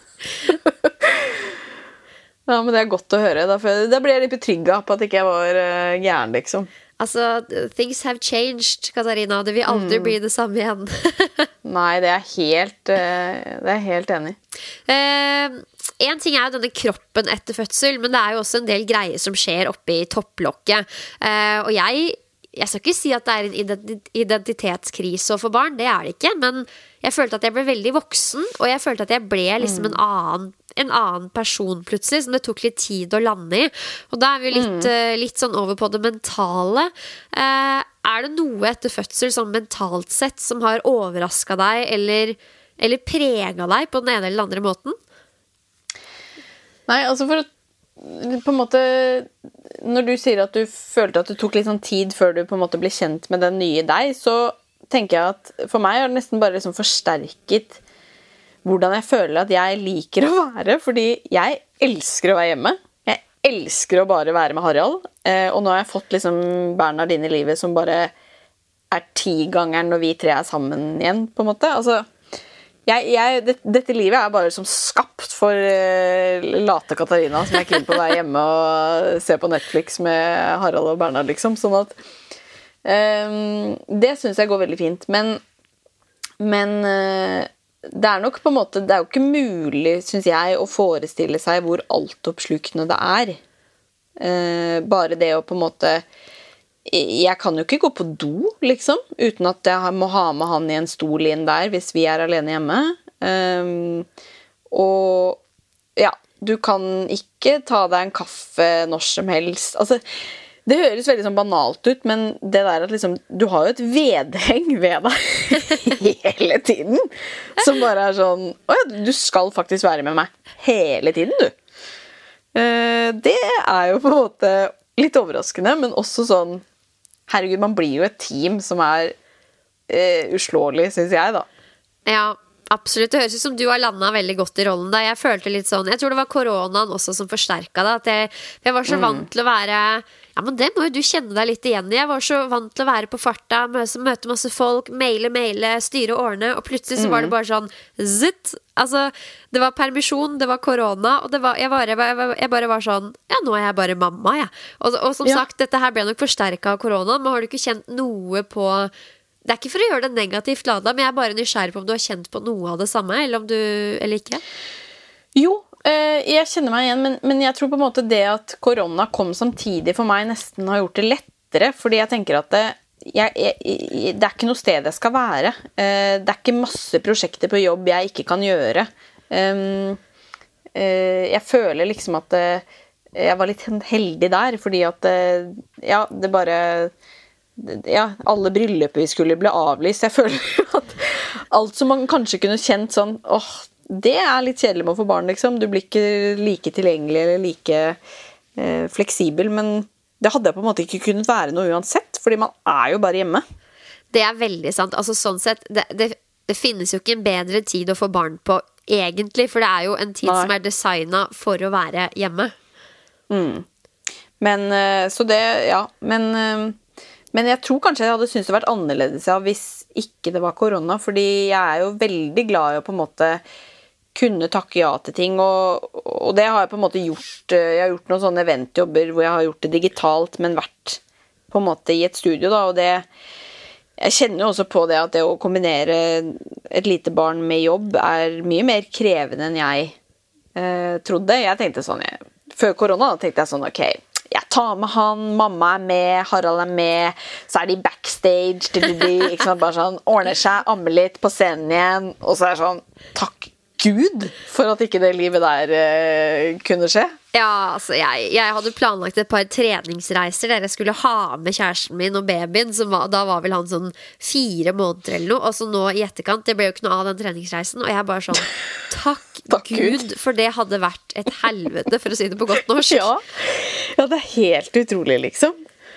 [SPEAKER 2] Ja, men det er godt å høre. Da, da ble jeg litt betrygget på at ikke jeg var uh, gæren, liksom.
[SPEAKER 1] Altså, things have changed, Katarina. Det vil aldri mm. bli det samme igjen.
[SPEAKER 2] Nei, det er helt, uh, det er helt enig.
[SPEAKER 1] Uh, en ting er jo denne kroppen etter fødsel, men det er jo også en del greier som skjer oppe i topplokket. Uh, og jeg... Jeg skal ikke si at det er en identitetskrise å få barn, det er det ikke, men jeg følte at jeg ble veldig voksen, og jeg følte at jeg ble liksom en annen, en annen person plutselig, som det tok litt tid å lande i, og da er vi litt, mm. litt sånn over på det mentale. Eh, er det noe etter fødsel sånn mentalt sett som har overrasket deg, eller, eller preget deg på den ene eller den andre måten?
[SPEAKER 2] Nei, altså for å på en måte, når du sier at du følte at det tok litt sånn tid før du på en måte ble kjent med den nye deg, så tenker jeg at for meg har det nesten bare liksom forsterket hvordan jeg føler at jeg liker å være, fordi jeg elsker å være hjemme. Jeg elsker å bare være med Harald, og nå har jeg fått liksom Bernhard inn i livet som bare er ti-gangeren når vi tre er sammen igjen, på en måte. Altså, jeg, jeg, det, dette livet er bare som skapt for uh, late Katarina, som er keen på å være hjemme og se på Netflix med Harald og Bernhard, liksom. Sånn at um, det synes jeg går veldig fint, men, men uh, det er nok på en måte, det er jo ikke mulig, synes jeg, å forestille seg hvor altoppslukende det er. Uh, bare det å på en måte jeg kan jo ikke gå på do, liksom, uten at jeg må ha med han i en stol inn der hvis vi er alene hjemme. Um, og ja, du kan ikke ta deg en kaffe når som helst. Altså, det høres veldig sånn banalt ut, men det der at liksom, du har jo et vedheng ved deg hele tiden, som bare er sånn, åja, du skal faktisk være med meg hele tiden, du. Uh, det er jo på en måte litt overraskende, men også sånn, herregud, man blir jo et team som er uh, uslåelig, synes jeg da.
[SPEAKER 1] Ja, absolutt. Det høres ut som du har landet veldig godt i rollen da. Jeg følte litt sånn, jeg tror det var koronaen også som forsterket det, at jeg, jeg var så mm. vant til å være, ja, men det må jo du kjenne deg litt igjen i. Jeg var så vant til å være på farta, møte masse folk, maile, maile, styre årene, og plutselig så var det bare sånn, zitt. Altså, det var permisjon, det var korona, og det var, jeg, bare, jeg, jeg bare var sånn, ja, nå er jeg bare mamma, ja. Og, og som ja. sagt, dette her ble nok forsterket av korona, men har du ikke kjent noe på, det er ikke for å gjøre det negativt ladet, men jeg er bare nysgjerrig på om du har kjent på noe av det samme, eller om du, eller ikke?
[SPEAKER 2] Jo, eh, jeg kjenner meg igjen, men, men jeg tror på en måte det at korona kom samtidig for meg nesten har gjort det lettere, fordi jeg tenker at det, Jeg, jeg, det er ikke noe sted jeg skal være. Det er ikke masse prosjekter på jobb jeg ikke kan gjøre. Jeg føler liksom at jeg var litt heldig der, fordi at ja, det bare ja, alle brylluper vi skulle bli avlyst. Jeg føler at alt som man kanskje kunne kjent sånn, åh, det er litt kjedelig med å få barn, liksom. Du blir ikke like tilgjengelig eller like eh, fleksibel, men det hadde jeg på en måte ikke kunnet være noe uansett, fordi man er jo bare hjemme.
[SPEAKER 1] Det er veldig sant. Altså sånn sett, det, det, det finnes jo ikke en bedre tid å få barn på egentlig, for det er jo en tid Nei. Som er designet for å være hjemme.
[SPEAKER 2] Mm. Men, så det, ja, men, men jeg tror kanskje jeg hadde syntes det vært annerledes ja, hvis ikke det var korona, fordi jeg er jo veldig glad i å på en måte kunne takke ja til ting, og, og det har jeg på en måte gjort. Jeg har gjort noen sånne eventjobber hvor jeg har gjort det digitalt, men vært på en måte i et studio da, og det, jeg kjenner jo også på det at det å kombinere et lite barn med jobb er mye mer krevende enn jeg eh, trodde. Jeg tenkte sånn, jeg, før korona tenkte jeg sånn, ok, jeg tar med han, mamma er med, Harald er med, så er de backstage, de, de, de, ikke sant, bare sånn, ordner seg, ammer litt på scenen igjen, og så er det sånn, takk Gud for at ikke det livet der eh, kunne skje.
[SPEAKER 1] Ja, altså jeg, jeg hadde planlagt et par treningsreiser der jeg skulle ha med kjæresten min og babyen, som var, da var vel han sånn fire måneder eller noe, og så nå i etterkant, det ble jo ikke noe av den treningsreisen, og jeg bare sånn, takk, takk Gud, Gud, for det hadde vært et helvete, for å si det på godt norsk.
[SPEAKER 2] Ja, ja det er helt utrolig liksom.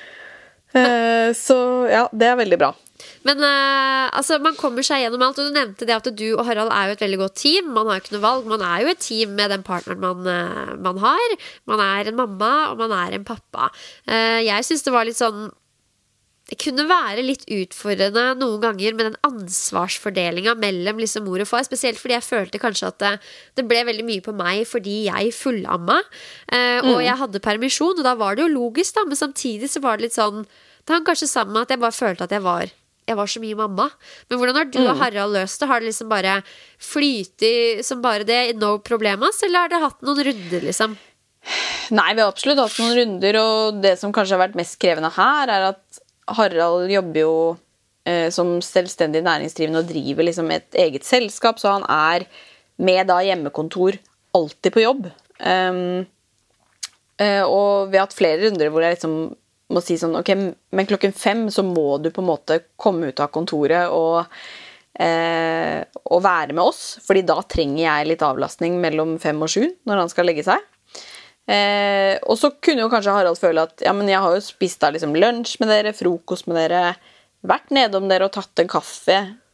[SPEAKER 2] Uh, så ja, det er veldig bra.
[SPEAKER 1] Men uh, altså, man kommer seg gjennom alt, og du nevnte det at du og Harald er jo et veldig godt team. Man har jo ikke noe valg, man er jo et team med den partneren man, uh, man har. Man er en mamma, og man er en pappa. uh, Jeg synes det var litt sånn, det kunne være litt utfordrende noen ganger med den ansvarsfordelingen mellom liksom mor og far, spesielt fordi jeg følte kanskje at det, det ble veldig mye på meg fordi jeg fullamma, uh, og mm. jeg hadde permisjon, og da var det jo logisk da, men samtidig så var det litt sånn, det hang kanskje sammen med at jeg bare følte at jeg var jeg var så mye mamma. Men hvordan har du mm. og Harald løst det? Har det liksom bare flytet som bare det, no problemas, eller har det hatt noen runder liksom?
[SPEAKER 2] Nei, vi har absolutt hatt noen runder, og det som kanskje har vært mest krevende her er at Harald jobber jo eh, som selvstendig næringsdrivende og driver liksom et eget selskap, så han er med da hjemmekontor alltid på jobb. Um, eh, og vi har hatt flere runder hvor jeg liksom må si sånn, ok, men klokken fem så må du på en måte komme ut av kontoret og, eh, og være med oss, fordi da trenger jeg litt avlastning mellom fem og sju når han skal legge seg. Eh, og så kunne jo kanskje Harald føle at ja, men jeg har jo spist da liksom lunsj med dere, frokost med dere, vært nedom dere og tatt en kaffe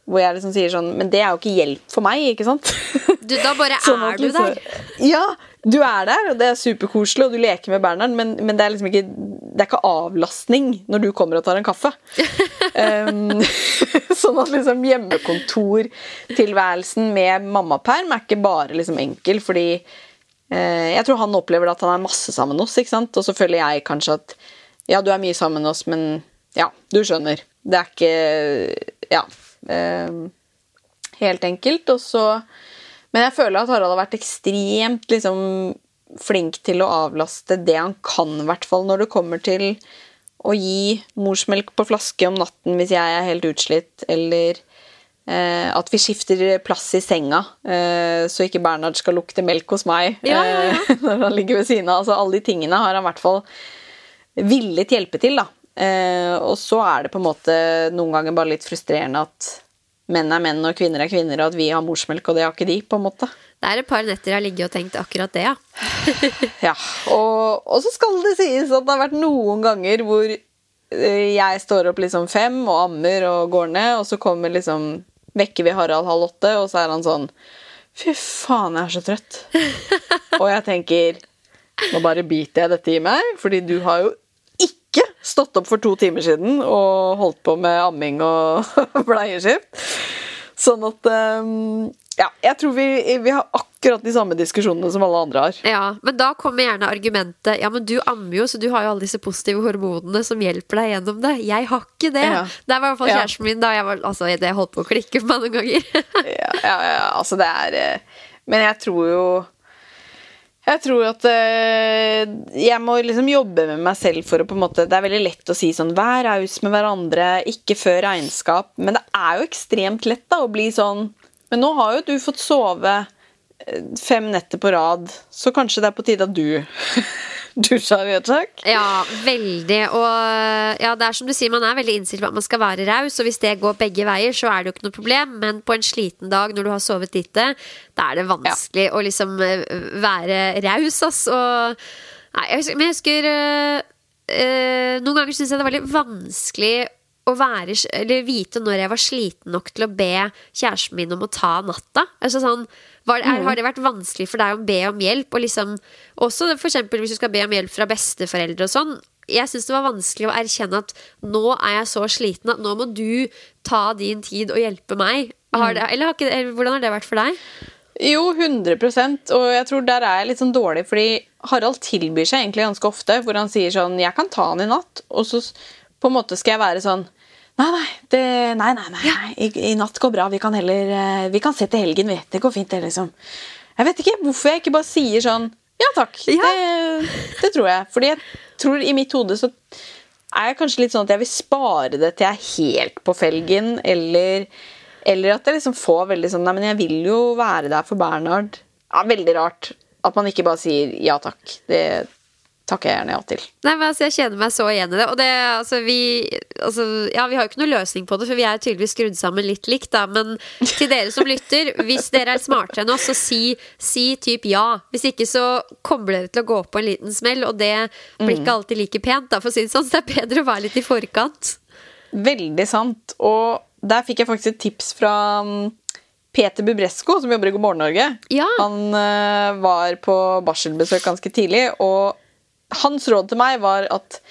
[SPEAKER 2] hvor jeg liksom sier sånn, men det er jo ikke hjelp for meg, ikke sant?
[SPEAKER 1] Du, da bare
[SPEAKER 2] sånn
[SPEAKER 1] er du
[SPEAKER 2] liksom,
[SPEAKER 1] der.
[SPEAKER 2] Ja, du er der, og det er superkoselig, og du leker med Bernhard, men, men det er liksom ikke, det er ikke avlastning når du kommer og tar en kaffe. um, sånn at liksom hjemmekontortilværelsen med mammaperm er ikke bare liksom enkel, fordi uh, jeg tror han opplever at han er masse sammen med oss, ikke sant? Og så føler jeg kanskje at, ja, du er mye sammen med oss, men ja, du skjønner. Det er ikke, ja, uh, helt enkelt, og så men jeg føler at Harald har vært ekstremt liksom, flink til å avlaste det han kan, I hvert fall når det kommer til å gi morsmelk på flaske om natten hvis jeg er helt utslitt, eller eh, at vi skifter plass I senga, eh, så ikke Bernhard skal lukte melk hos meg
[SPEAKER 1] ja, ja, ja.
[SPEAKER 2] Eh, når han ligger ved siden av. Altså, alle de tingene har han I hvert fall villet hjelpe til, da. Eh, og så er det på en måte noen ganger bare litt frustrerende at menn er menn og kvinner er kvinner, og at vi har morsmelk, og det har ikke de, på en måte.
[SPEAKER 1] Det er et par netter jeg har ligget og tenkt akkurat det, ja.
[SPEAKER 2] ja, og, og så skal det sies at det har vært noen ganger hvor jeg står opp liksom fem og ammer og går ned, og så kommer liksom, vekker vi Harald halv åtte, og så er han sånn, fy faen, jeg er så trøtt. og jeg tenker, nå bare biter jeg dette I meg, fordi du har jo ikke stått opp for to timer siden og holdt på med amming og bleieskift. Sånn at, um, ja, jeg tror vi, vi har akkurat de samme diskusjonene som alle andre har.
[SPEAKER 1] Ja, men da kommer gjerne argumentet, ja, men du ammer jo, så du har jo alle disse positive hormonene som hjelper deg gjennom det. Jeg har ikke det. Ja. Det var I hvert fall kjæresten min da jeg var, altså, det holdt på å klikke på mange ganger.
[SPEAKER 2] ja, ja, ja, altså det er, men jeg tror jo, Jeg tror at uh, jeg må liksom jobbe med meg selv for å på en måte, det er veldig lett å si sånn, vær raus med hverandre, ikke før regnskap, men det er jo ekstremt lett da å bli sånn, men nå har jo du fått sove fem netter på rad, så kanskje det er på tide at du dusjer, vet jeg.
[SPEAKER 1] Ja, veldig, og ja, det er som du sier, man er veldig innstilt på at man skal være raus, og hvis det går begge veier, så er det jo ikke noe problem, men på en sliten dag når du har sovet lite, da er det vanskelig ja. Å liksom være raus, ass, og nei, jeg husker, men jeg husker øh, øh, noen ganger synes jeg det var veldig vanskelig å være, eller vite når jeg var sliten nok til å be kjæresten min om å ta natta, altså sånn Var, er, har det vært vanskelig for deg å be om hjelp og liksom, også for eksempel hvis du skal be om hjelp fra besteforeldre og sånn jeg synes det var vanskelig å erkjenne at nå er jeg så sliten at nå må du ta din tid og hjelpe meg har det, eller, har ikke, eller hvordan har det vært for deg?
[SPEAKER 2] Jo, hundre prosent og jeg tror der er jeg litt sånn dårlig fordi Harald tilbyr seg egentlig ganske ofte hvor han sier sånn, jeg kan ta han I natt og så på en måte skal jeg være sånn Nei, nei, det, nei, nei, nei. I, I natt går bra, vi kan heller, vi kan se til helgen, vet, det går fint det liksom. Jeg vet ikke hvorfor jeg ikke bare sier sånn, ja takk, ja. Det, det tror jeg. Fordi jeg tror I mitt hode så er jeg kanskje litt sånn at jeg vil spare det til jeg er helt på felgen, eller, eller at jeg liksom får veldig sånn, nei, men jeg vil jo være der for Bernhard. Ja, veldig rart at man ikke bare sier ja takk, det takker jeg gjerne ja til.
[SPEAKER 1] Nei, men altså, jeg kjenner meg så igjen I det, og det, altså, vi, altså, ja, vi har jo ikke noe løsning på det, for vi er tydeligvis skrudd sammen litt likt, da, men til dere som lytter, hvis dere er smartere enn oss, så si, si typ ja. Hvis ikke, så kommer dere til å gå på en liten smell, og det blir ikke alltid like pent, da, for å si det sånn, så det er bedre å være litt I forkant.
[SPEAKER 2] Veldig sant, og der fikk jeg faktisk et tips fra Peter Bubresko, som jobber I God Morgen Norge.
[SPEAKER 1] Ja.
[SPEAKER 2] Han uh, var på barselbesøk ganske tidlig, og hans råd til meg var at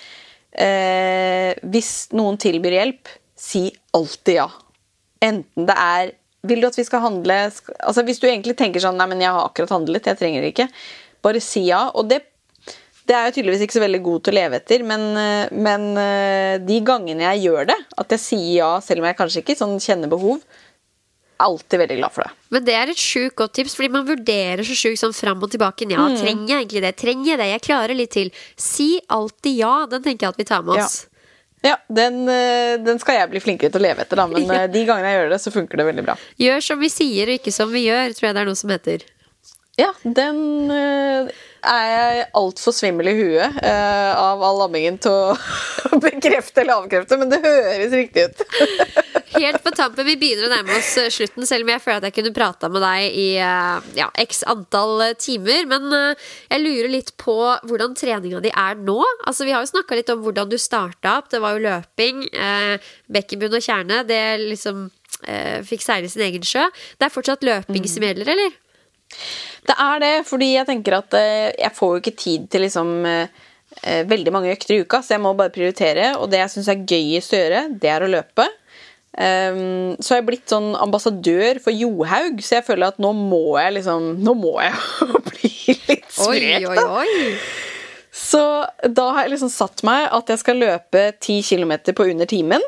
[SPEAKER 2] eh, hvis noen tilbyr hjelp, si alltid ja. Enten det er, vil du at vi skal handle, altså hvis du egentlig tenker sånn, nei, men jeg har akkurat handlet, jeg trenger det ikke, bare si ja, og det, det er jo tydeligvis ikke så veldig god til å leve etter, men, men de gangene jeg gjør det, at jeg sier ja, selv om jeg kanskje ikke sånn kjenner behov, alltid veldig glad for det.
[SPEAKER 1] Men det er et sjukt godt tips, fordi man vurderer så sjukt sånn frem og tilbake. Ja, mm. trenger jeg egentlig det? Trenger jeg det? Jeg klarer litt til. Si alltid ja, den tenker jeg at vi tar med oss.
[SPEAKER 2] Ja, ja den, den skal jeg bli flinkere til å leve etter da, men ja. De gangene jeg gjør det, så funker det veldig bra.
[SPEAKER 1] Gjør som vi sier, og ikke som vi gjør, tror jeg det er noe som heter.
[SPEAKER 2] Ja, den uh, er jeg alt for svimmel I huet uh, av all ammingen til å bekrefte eller avkrefte, men det høres riktig ut.
[SPEAKER 1] Helt på tampen, vi begynner å nærme oss slutten, selv om jeg føler at jeg kunne prate med deg I ja, x antall timer, men uh, jeg lurer litt på hvordan treningen din er nå. Altså, vi har jo snakket litt om hvordan du startet opp, det var jo løping, uh, bekkenbunn og kjerne, det liksom eh, fikk seile sin egen sjø. Det er fortsatt løping mm. som gjelder, eller?
[SPEAKER 2] Det er det, fordi jeg tenker at eh, jeg får jo ikke tid til liksom eh, veldig mange økter i uka, så jeg må bare prioritere, og det jeg synes er gøyest å gjøre, det er å løpe. Um, så har jeg blitt sånn ambassadør for Johaug, så jeg føler at nå må jeg liksom, nå må jeg bli litt sprek, da.
[SPEAKER 1] Oi, oi, oi.
[SPEAKER 2] Så da har jeg liksom satt meg at jeg skal løpe ti kilometer på under timen.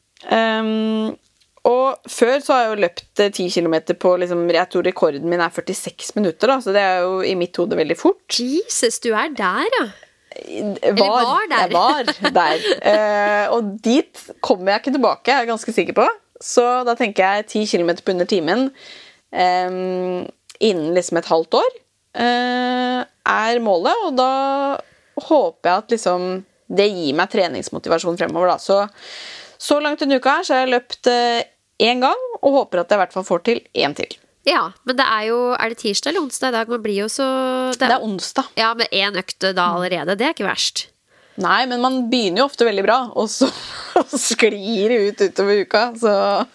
[SPEAKER 2] Um, og før så har jeg jo løpt ti kilometer på, liksom, jeg tror rekorden min er førtiseks minutter, da, så det er jo i mitt hode veldig fort.
[SPEAKER 1] Jesus, du er der, ja.
[SPEAKER 2] Var, var der. Jeg var der. Uh, og dit kommer jeg ikke tilbake, jeg er ganske sikker på. Så da tenker jeg ti kilometer på under timen um, innen liksom et halvt år uh, er målet, og da håper jeg at liksom, det gir meg treningsmotivasjon fremover. Da. Så, så langt denne uka her så har jeg løpt uh, en gang, og håper at jeg i hvert fall får til en til.
[SPEAKER 1] Ja, men det er jo, er det tirsdag eller onsdag i dag? Man blir jo så...
[SPEAKER 2] Det er, det er onsdag.
[SPEAKER 1] Ja, med en økte da allerede, det er ikke verst.
[SPEAKER 2] Nei, men man begynner jo ofte veldig bra, og så sklir det ut utover uka, så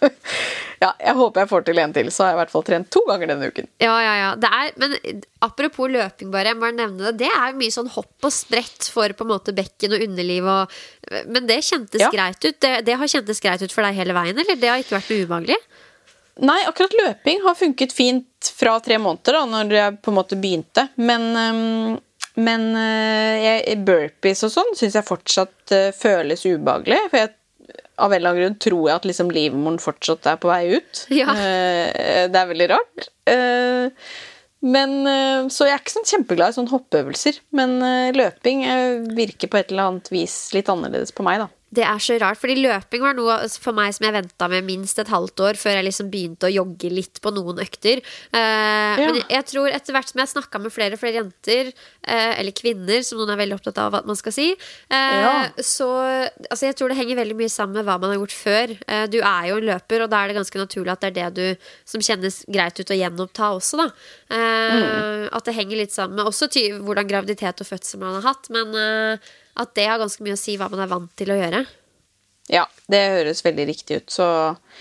[SPEAKER 2] ja, jeg håper jeg får til en til, så har jeg i hvert fall trent to ganger denne uken.
[SPEAKER 1] Ja, ja, ja, det er, men apropos løping bare, jeg må bare nevne det, det er mye sånn hopp og sprett for på en måte bekken og underliv, og, men det kjentes ja. greit ut, det, det har kjentes greit ut for deg hele veien, eller det har ikke vært noe ubehagelig?
[SPEAKER 2] Nei, akkurat løping har funket fint fra tre måneder da, når jeg på en måte begynte, men... Um, Men uh, jeg, burpees og sånn synes jeg fortsatt uh, føles ubehagelig, for jeg, av en eller annen grunn tror jeg at liksom, livmoren fortsatt er på vei ut.
[SPEAKER 1] Ja.
[SPEAKER 2] Uh, det er veldig rart. Uh, men, uh, så jeg er ikke sånn kjempeglad i sånne hoppeøvelser, men uh, løping uh, virker på et eller annet vis litt annerledes på meg da.
[SPEAKER 1] Det er så rart, fordi løping var noe for meg som jeg ventet med minst et halvt år før jeg liksom begynte å jogge litt på noen økter. Eh, ja. Men jeg tror etter hvert som jeg snakket med flere og flere jenter, eh, eller kvinner, som noen er veldig opptatt av at man skal si, eh, ja. så altså jeg tror det henger veldig mye sammen med hva man har gjort før. Eh, du er jo en løper, og da er det ganske naturlig at det er det du som kjennes greit ut å gjenoppta også da. Eh, mm. At det henger litt sammen med også ty- hvordan graviditet og fødsel man har hatt, men... Eh, at det har ganske mye å si hva man er vant til å gjøre.
[SPEAKER 2] Ja, det høres veldig riktig ut. Så,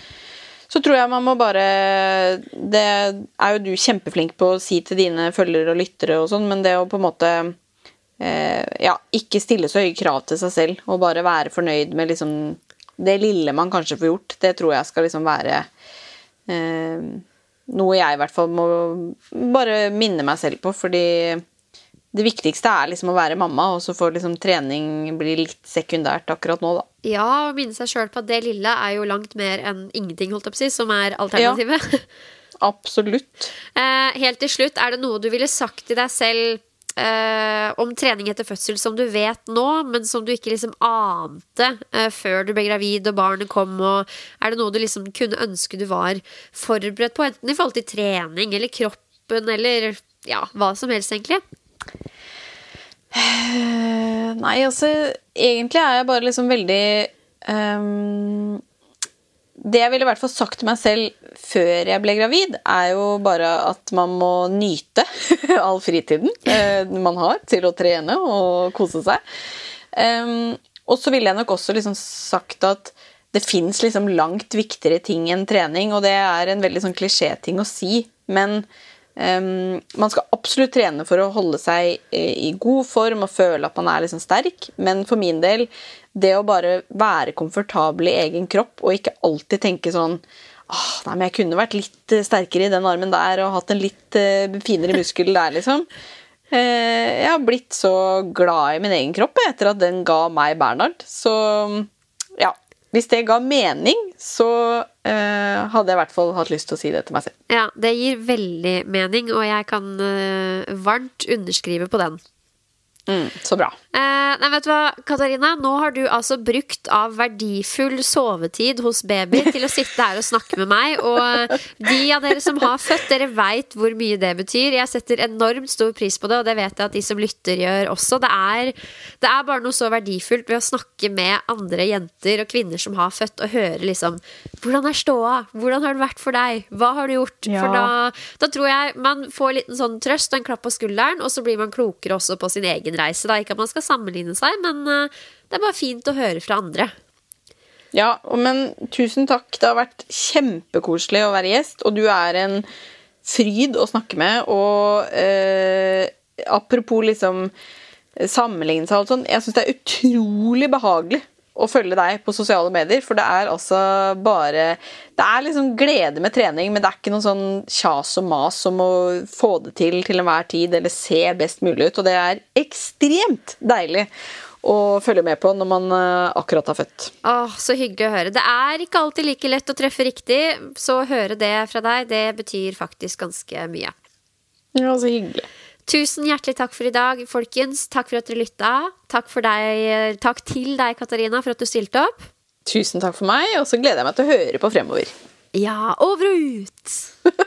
[SPEAKER 2] så tror jeg man må bare... Det er jo du kjempeflink på å si til dine følgere og lyttere og sånn, men det å på en måte eh, ja, ikke stille så høye krav til seg selv, og bare være fornøyd med liksom, det lille man kanskje får gjort, det tror jeg skal liksom være eh, noe jeg i hvert fall må bare minne meg selv på, fordi... Det viktigste er liksom å være mamma, og så får liksom trening bli litt sekundært akkurat nå da.
[SPEAKER 1] Ja, og minne seg selv på at det lille er jo langt mer enn ingenting, holdt jeg på å si, som er alternativet.
[SPEAKER 2] Ja, absolutt.
[SPEAKER 1] eh, helt til slutt, er det noe du ville sagt til deg selv eh, om trening etter fødsel som du vet nå, men som du ikke liksom ante eh, før du ble gravid og barnet kom, og er det noe du liksom kunne ønske du var forberedt på, enten i forhold til trening eller kroppen, eller ja, hva som helst egentlig?
[SPEAKER 2] Nei, altså egentlig er jeg bare liksom veldig um, det jeg ville i hvert fall sagt til meg selv før jeg ble gravid er jo bare at man må nyte all fritiden uh, man har til å trene og kose seg um, og så ville jeg nok også liksom sagt at det finnes liksom langt viktigere ting enn trening, og det er en veldig sånn klisjé-ting å si, men Um, man skal absolutt trene for å holde seg i god form og føle at man er liksom sterk, men for min del det å bare være komfortabel i egen kropp og ikke alltid tenke sånn ah, nei, men jeg kunne vært litt sterkere i den armen der og hatt en litt uh, finere muskel der liksom uh, jeg har blitt så glad i min egen kropp etter at den ga meg Bernhard, så ja, hvis det ga mening, så uh, hadde jeg i hvert fall hatt lyst til å si det til meg selv.
[SPEAKER 1] Ja, det gir veldig mening, og jeg kan uh, varmt underskrive på den.
[SPEAKER 2] Mm, så bra.
[SPEAKER 1] Eh, nei, vet du hva, Katarina? Nå har du altså brukt av verdifull sovetid hos baby til å sitte her og snakke med meg, og de av dere som har født, dere vet hvor mye det betyr. Jeg setter enormt stor pris på det, og det vet jeg at de som lytter gjør også. Det er, det er bare noe så verdifullt ved å snakke med andre jenter og kvinner som har født, og høre liksom, hvordan er ståa? Hvordan har det vært for deg? Hva har du gjort?
[SPEAKER 2] Ja.
[SPEAKER 1] For da, da tror jeg man får litt en sånn trøst og en klapp på skulderen, og så blir man klokere også på sin egen reise. Da. Ikke at man skal sammenligne seg, men uh, det er bare fint å høre fra andre.
[SPEAKER 2] Ja, men tusen takk. Det har vært kjempekoselig å være gjest, og du er en fryd å snakke med, og eh, apropos liksom sammenlignelse og alt sånt, jeg synes det er utrolig behagelig å følge deg på sosiale medier, for det er altså bare, det er liksom glede med trening, men det er ikke noen sånn kjas og mas om å få det til til enhver tid, eller se best mulig ut, og det er ekstremt deilig å følge med på når man akkurat har født.
[SPEAKER 1] Åh, så hyggelig å høre. Det er ikke alltid like lett å treffe riktig, så å høre det fra deg, det betyr faktisk ganske mye.
[SPEAKER 2] Ja, så hyggelig.
[SPEAKER 1] Tusen hjertelig takk for i dag, folkens. Takk for at dere lyttet. Takk, for deg, takk til deg, Katarina, for at du stilte opp.
[SPEAKER 2] Tusen takk for meg, og så gleder jeg meg til å høre på fremover.
[SPEAKER 1] Ja, over og ut!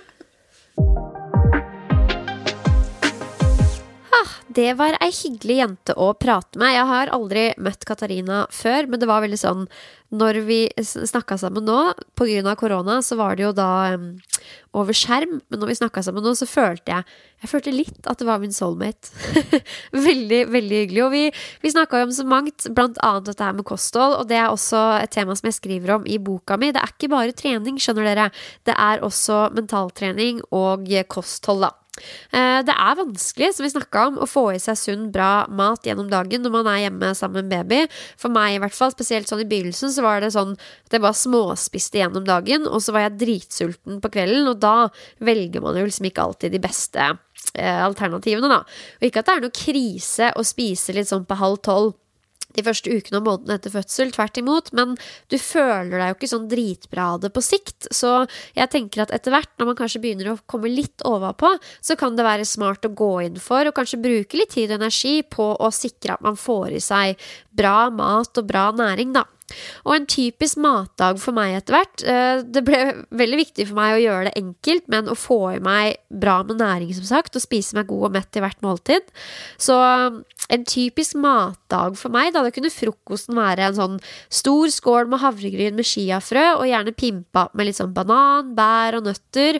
[SPEAKER 1] Det var ei hyggelig jente å prate med. Jeg har aldri møtt Katarina før, men det var veldig sånn, når vi snakket sammen nå, på grunn av korona, så var det jo da um, over skjerm, men når vi snakket sammen nå, så følte jeg, jeg følte litt at det var min soulmate. veldig, veldig hyggelig, og vi, vi snakket jo om så mangt, blant annet dette her med kosthold, og det er også et tema som jeg skriver om i boka mi. Det er ikke bare trening, skjønner dere. Det er også mentaltrening og kosthold da. Det er vanskelig, som vi snakket om, å få i seg sunn, bra mat gjennom dagen når man er hjemme sammen med baby. For meg i hvert fall, spesielt sånn i begynnelsen, så var det sånn at jeg bare småspiste gjennom dagen, og så var jeg dritsulten på kvelden, og da velger man jo liksom ikke alltid de beste eh, alternativene da. Og ikke at det er noe krise å spise litt sånn på halv tolv de første ukene og månedene etter fødsel, tvert imot, men du føler deg jo ikke sånn dritbra av det på sikt, så jeg tenker at etter hvert, når man kanskje begynner å komme litt overpå, så kan det være smart å gå inn for, og kanskje bruke litt tid og energi på å sikre at man får i seg bra mat og bra næring da. Og en typisk matdag for meg etter hvert, det ble veldig viktig for meg å gjøre det enkelt, men å få i meg bra med næring som sagt, og spise meg god og mett i hvert måltid. Så en typisk matdag for meg, da det kunne frokosten være en sånn stor skål med havregryn med chiafrø, og gjerne pimpa med litt sånn banan, bær og nøtter,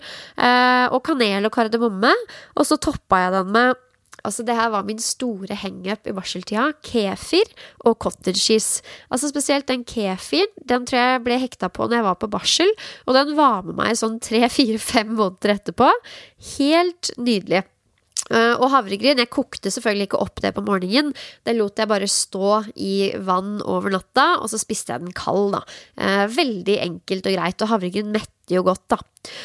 [SPEAKER 1] og kanel og kardemomme, og så toppa jeg den med Altså det her var min store hang-up i barseltida, kefir og cottage cheese. Altså spesielt den kefir, den tror jeg ble hekta på når jeg var på barsel, og den var med meg sånn tre, fire, fem måneder etterpå. Helt nydelig. Uh, og havregryn, jeg kokte selvfølgelig ikke opp det på morgenen, det lot jeg bare stå i vann over natta, og så spiste jeg den kald da. Uh, veldig enkelt og greit, og havregryn metter jo godt da.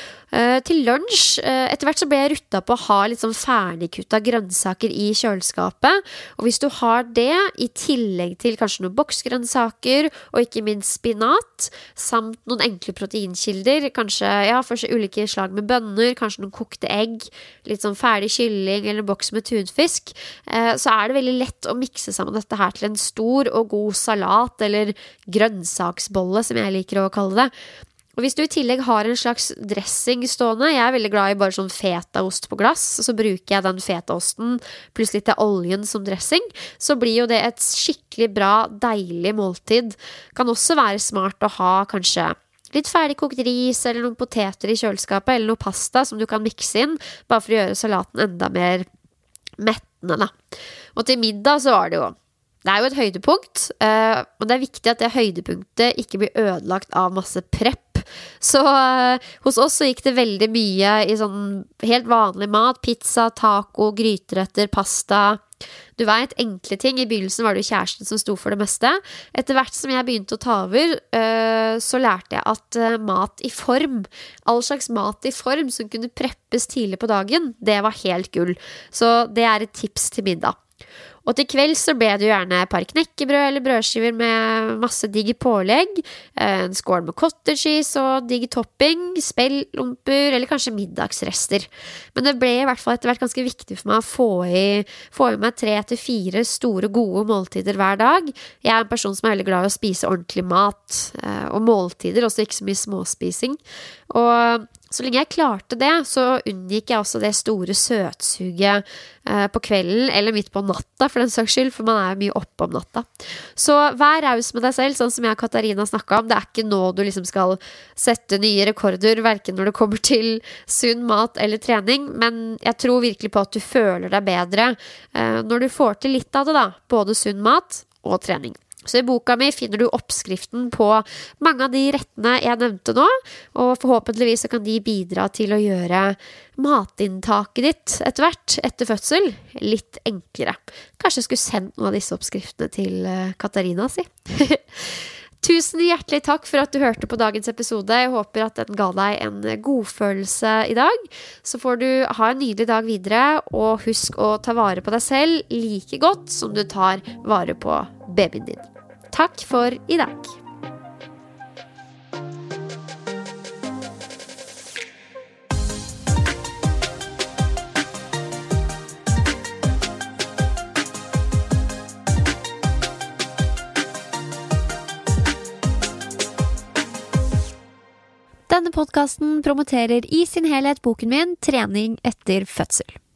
[SPEAKER 1] Uh, til lunsj, uh, etter hvert så ble jeg rutta på å ha litt sånn ferdigkutta grønnsaker i kjøleskapet, og hvis du har det i tillegg til kanskje noen boksgrønnsaker og ikke minst spinat, samt noen enkle proteinkilder, kanskje ja, først ulike slag med bønner, kanskje noen kokte egg, litt sånn ferdig kylling eller boks med tunfisk, uh, så er det veldig lett å mikse sammen dette her til en stor og god salat eller grønnsaksbolle, som jeg liker å kalle det. Og hvis du i tillegg har en slags dressing stående, jeg er veldig glad i bare sånn fetaost på glass, så bruker jeg den fetaosten pluss litt av oljen som dressing, så blir jo det et skikkelig bra, deilig måltid. Kan også være smart å ha kanskje litt ferdigkokt ris eller noen poteter i kjøleskapet, eller noe pasta som du kan mikse inn, bare for å gjøre salaten enda mer mettende da. Og til middag så var det jo Det er jo et høydepunkt, uh, og det er viktig at det høydepunktet ikke blir ødelagt av masse prep. Så uh, hos oss så gikk det veldig mye i sånn helt vanlig mat, pizza, taco, gryteretter, pasta. Du vet, enkle ting. I begynnelsen var det jo kjæresten som sto for det meste. Etter hvert som jeg begynte å ta over, uh, så lærte jeg at uh, mat i form, all slags mat i form som kunne preppes tidlig på dagen, det var helt gull. Så det er et tips til middag. Og til kveld så ble det jo gjerne et par knekkebrød eller brødskiver med masse digge pålegg, en skål med cottage cheese og digge topping, spellomper eller kanskje middagsrester. Men det ble i hvert fall etter hvert ganske viktig for meg å få i, få i meg tre til fire store gode måltider hver dag. Jeg er en person som er veldig glad i å spise ordentlig mat, og måltider, også ikke så mye småspising. Og så lenge jeg klarte det, så unngikk jeg også det store søtsuget eh, på kvelden, eller midt på natta for den saks skyld, for man er jo mye oppe om natta. Så vær raus med deg selv, sånn som jeg og Katarina snakket om. Det er ikke nå du liksom skal sette nye rekorder, hverken når det kommer til sunn mat eller trening, men jeg tror virkelig på at du føler deg bedre eh, når du får til litt av det da, både sunn mat og trening. Så i boka mi finner du oppskriften på mange av de rettene jeg nevnte nå, og forhåpentligvis så kan de bidra til å gjøre matinntaket ditt etter hvert, etter fødsel, litt enklere. Kanskje jeg skulle sendt noen av disse oppskriftene til Katarina, si. Tusen hjertelig takk for at du hørte på dagens episode. Jeg håper at den ga deg en godfølelse i dag. Så får du ha en nydelig dag videre, og husk å ta vare på deg selv like godt som du tar vare på babyen din. Takk for i dag. Denne podcasten promoterer i sin helhet boken min Trening etter fødsel.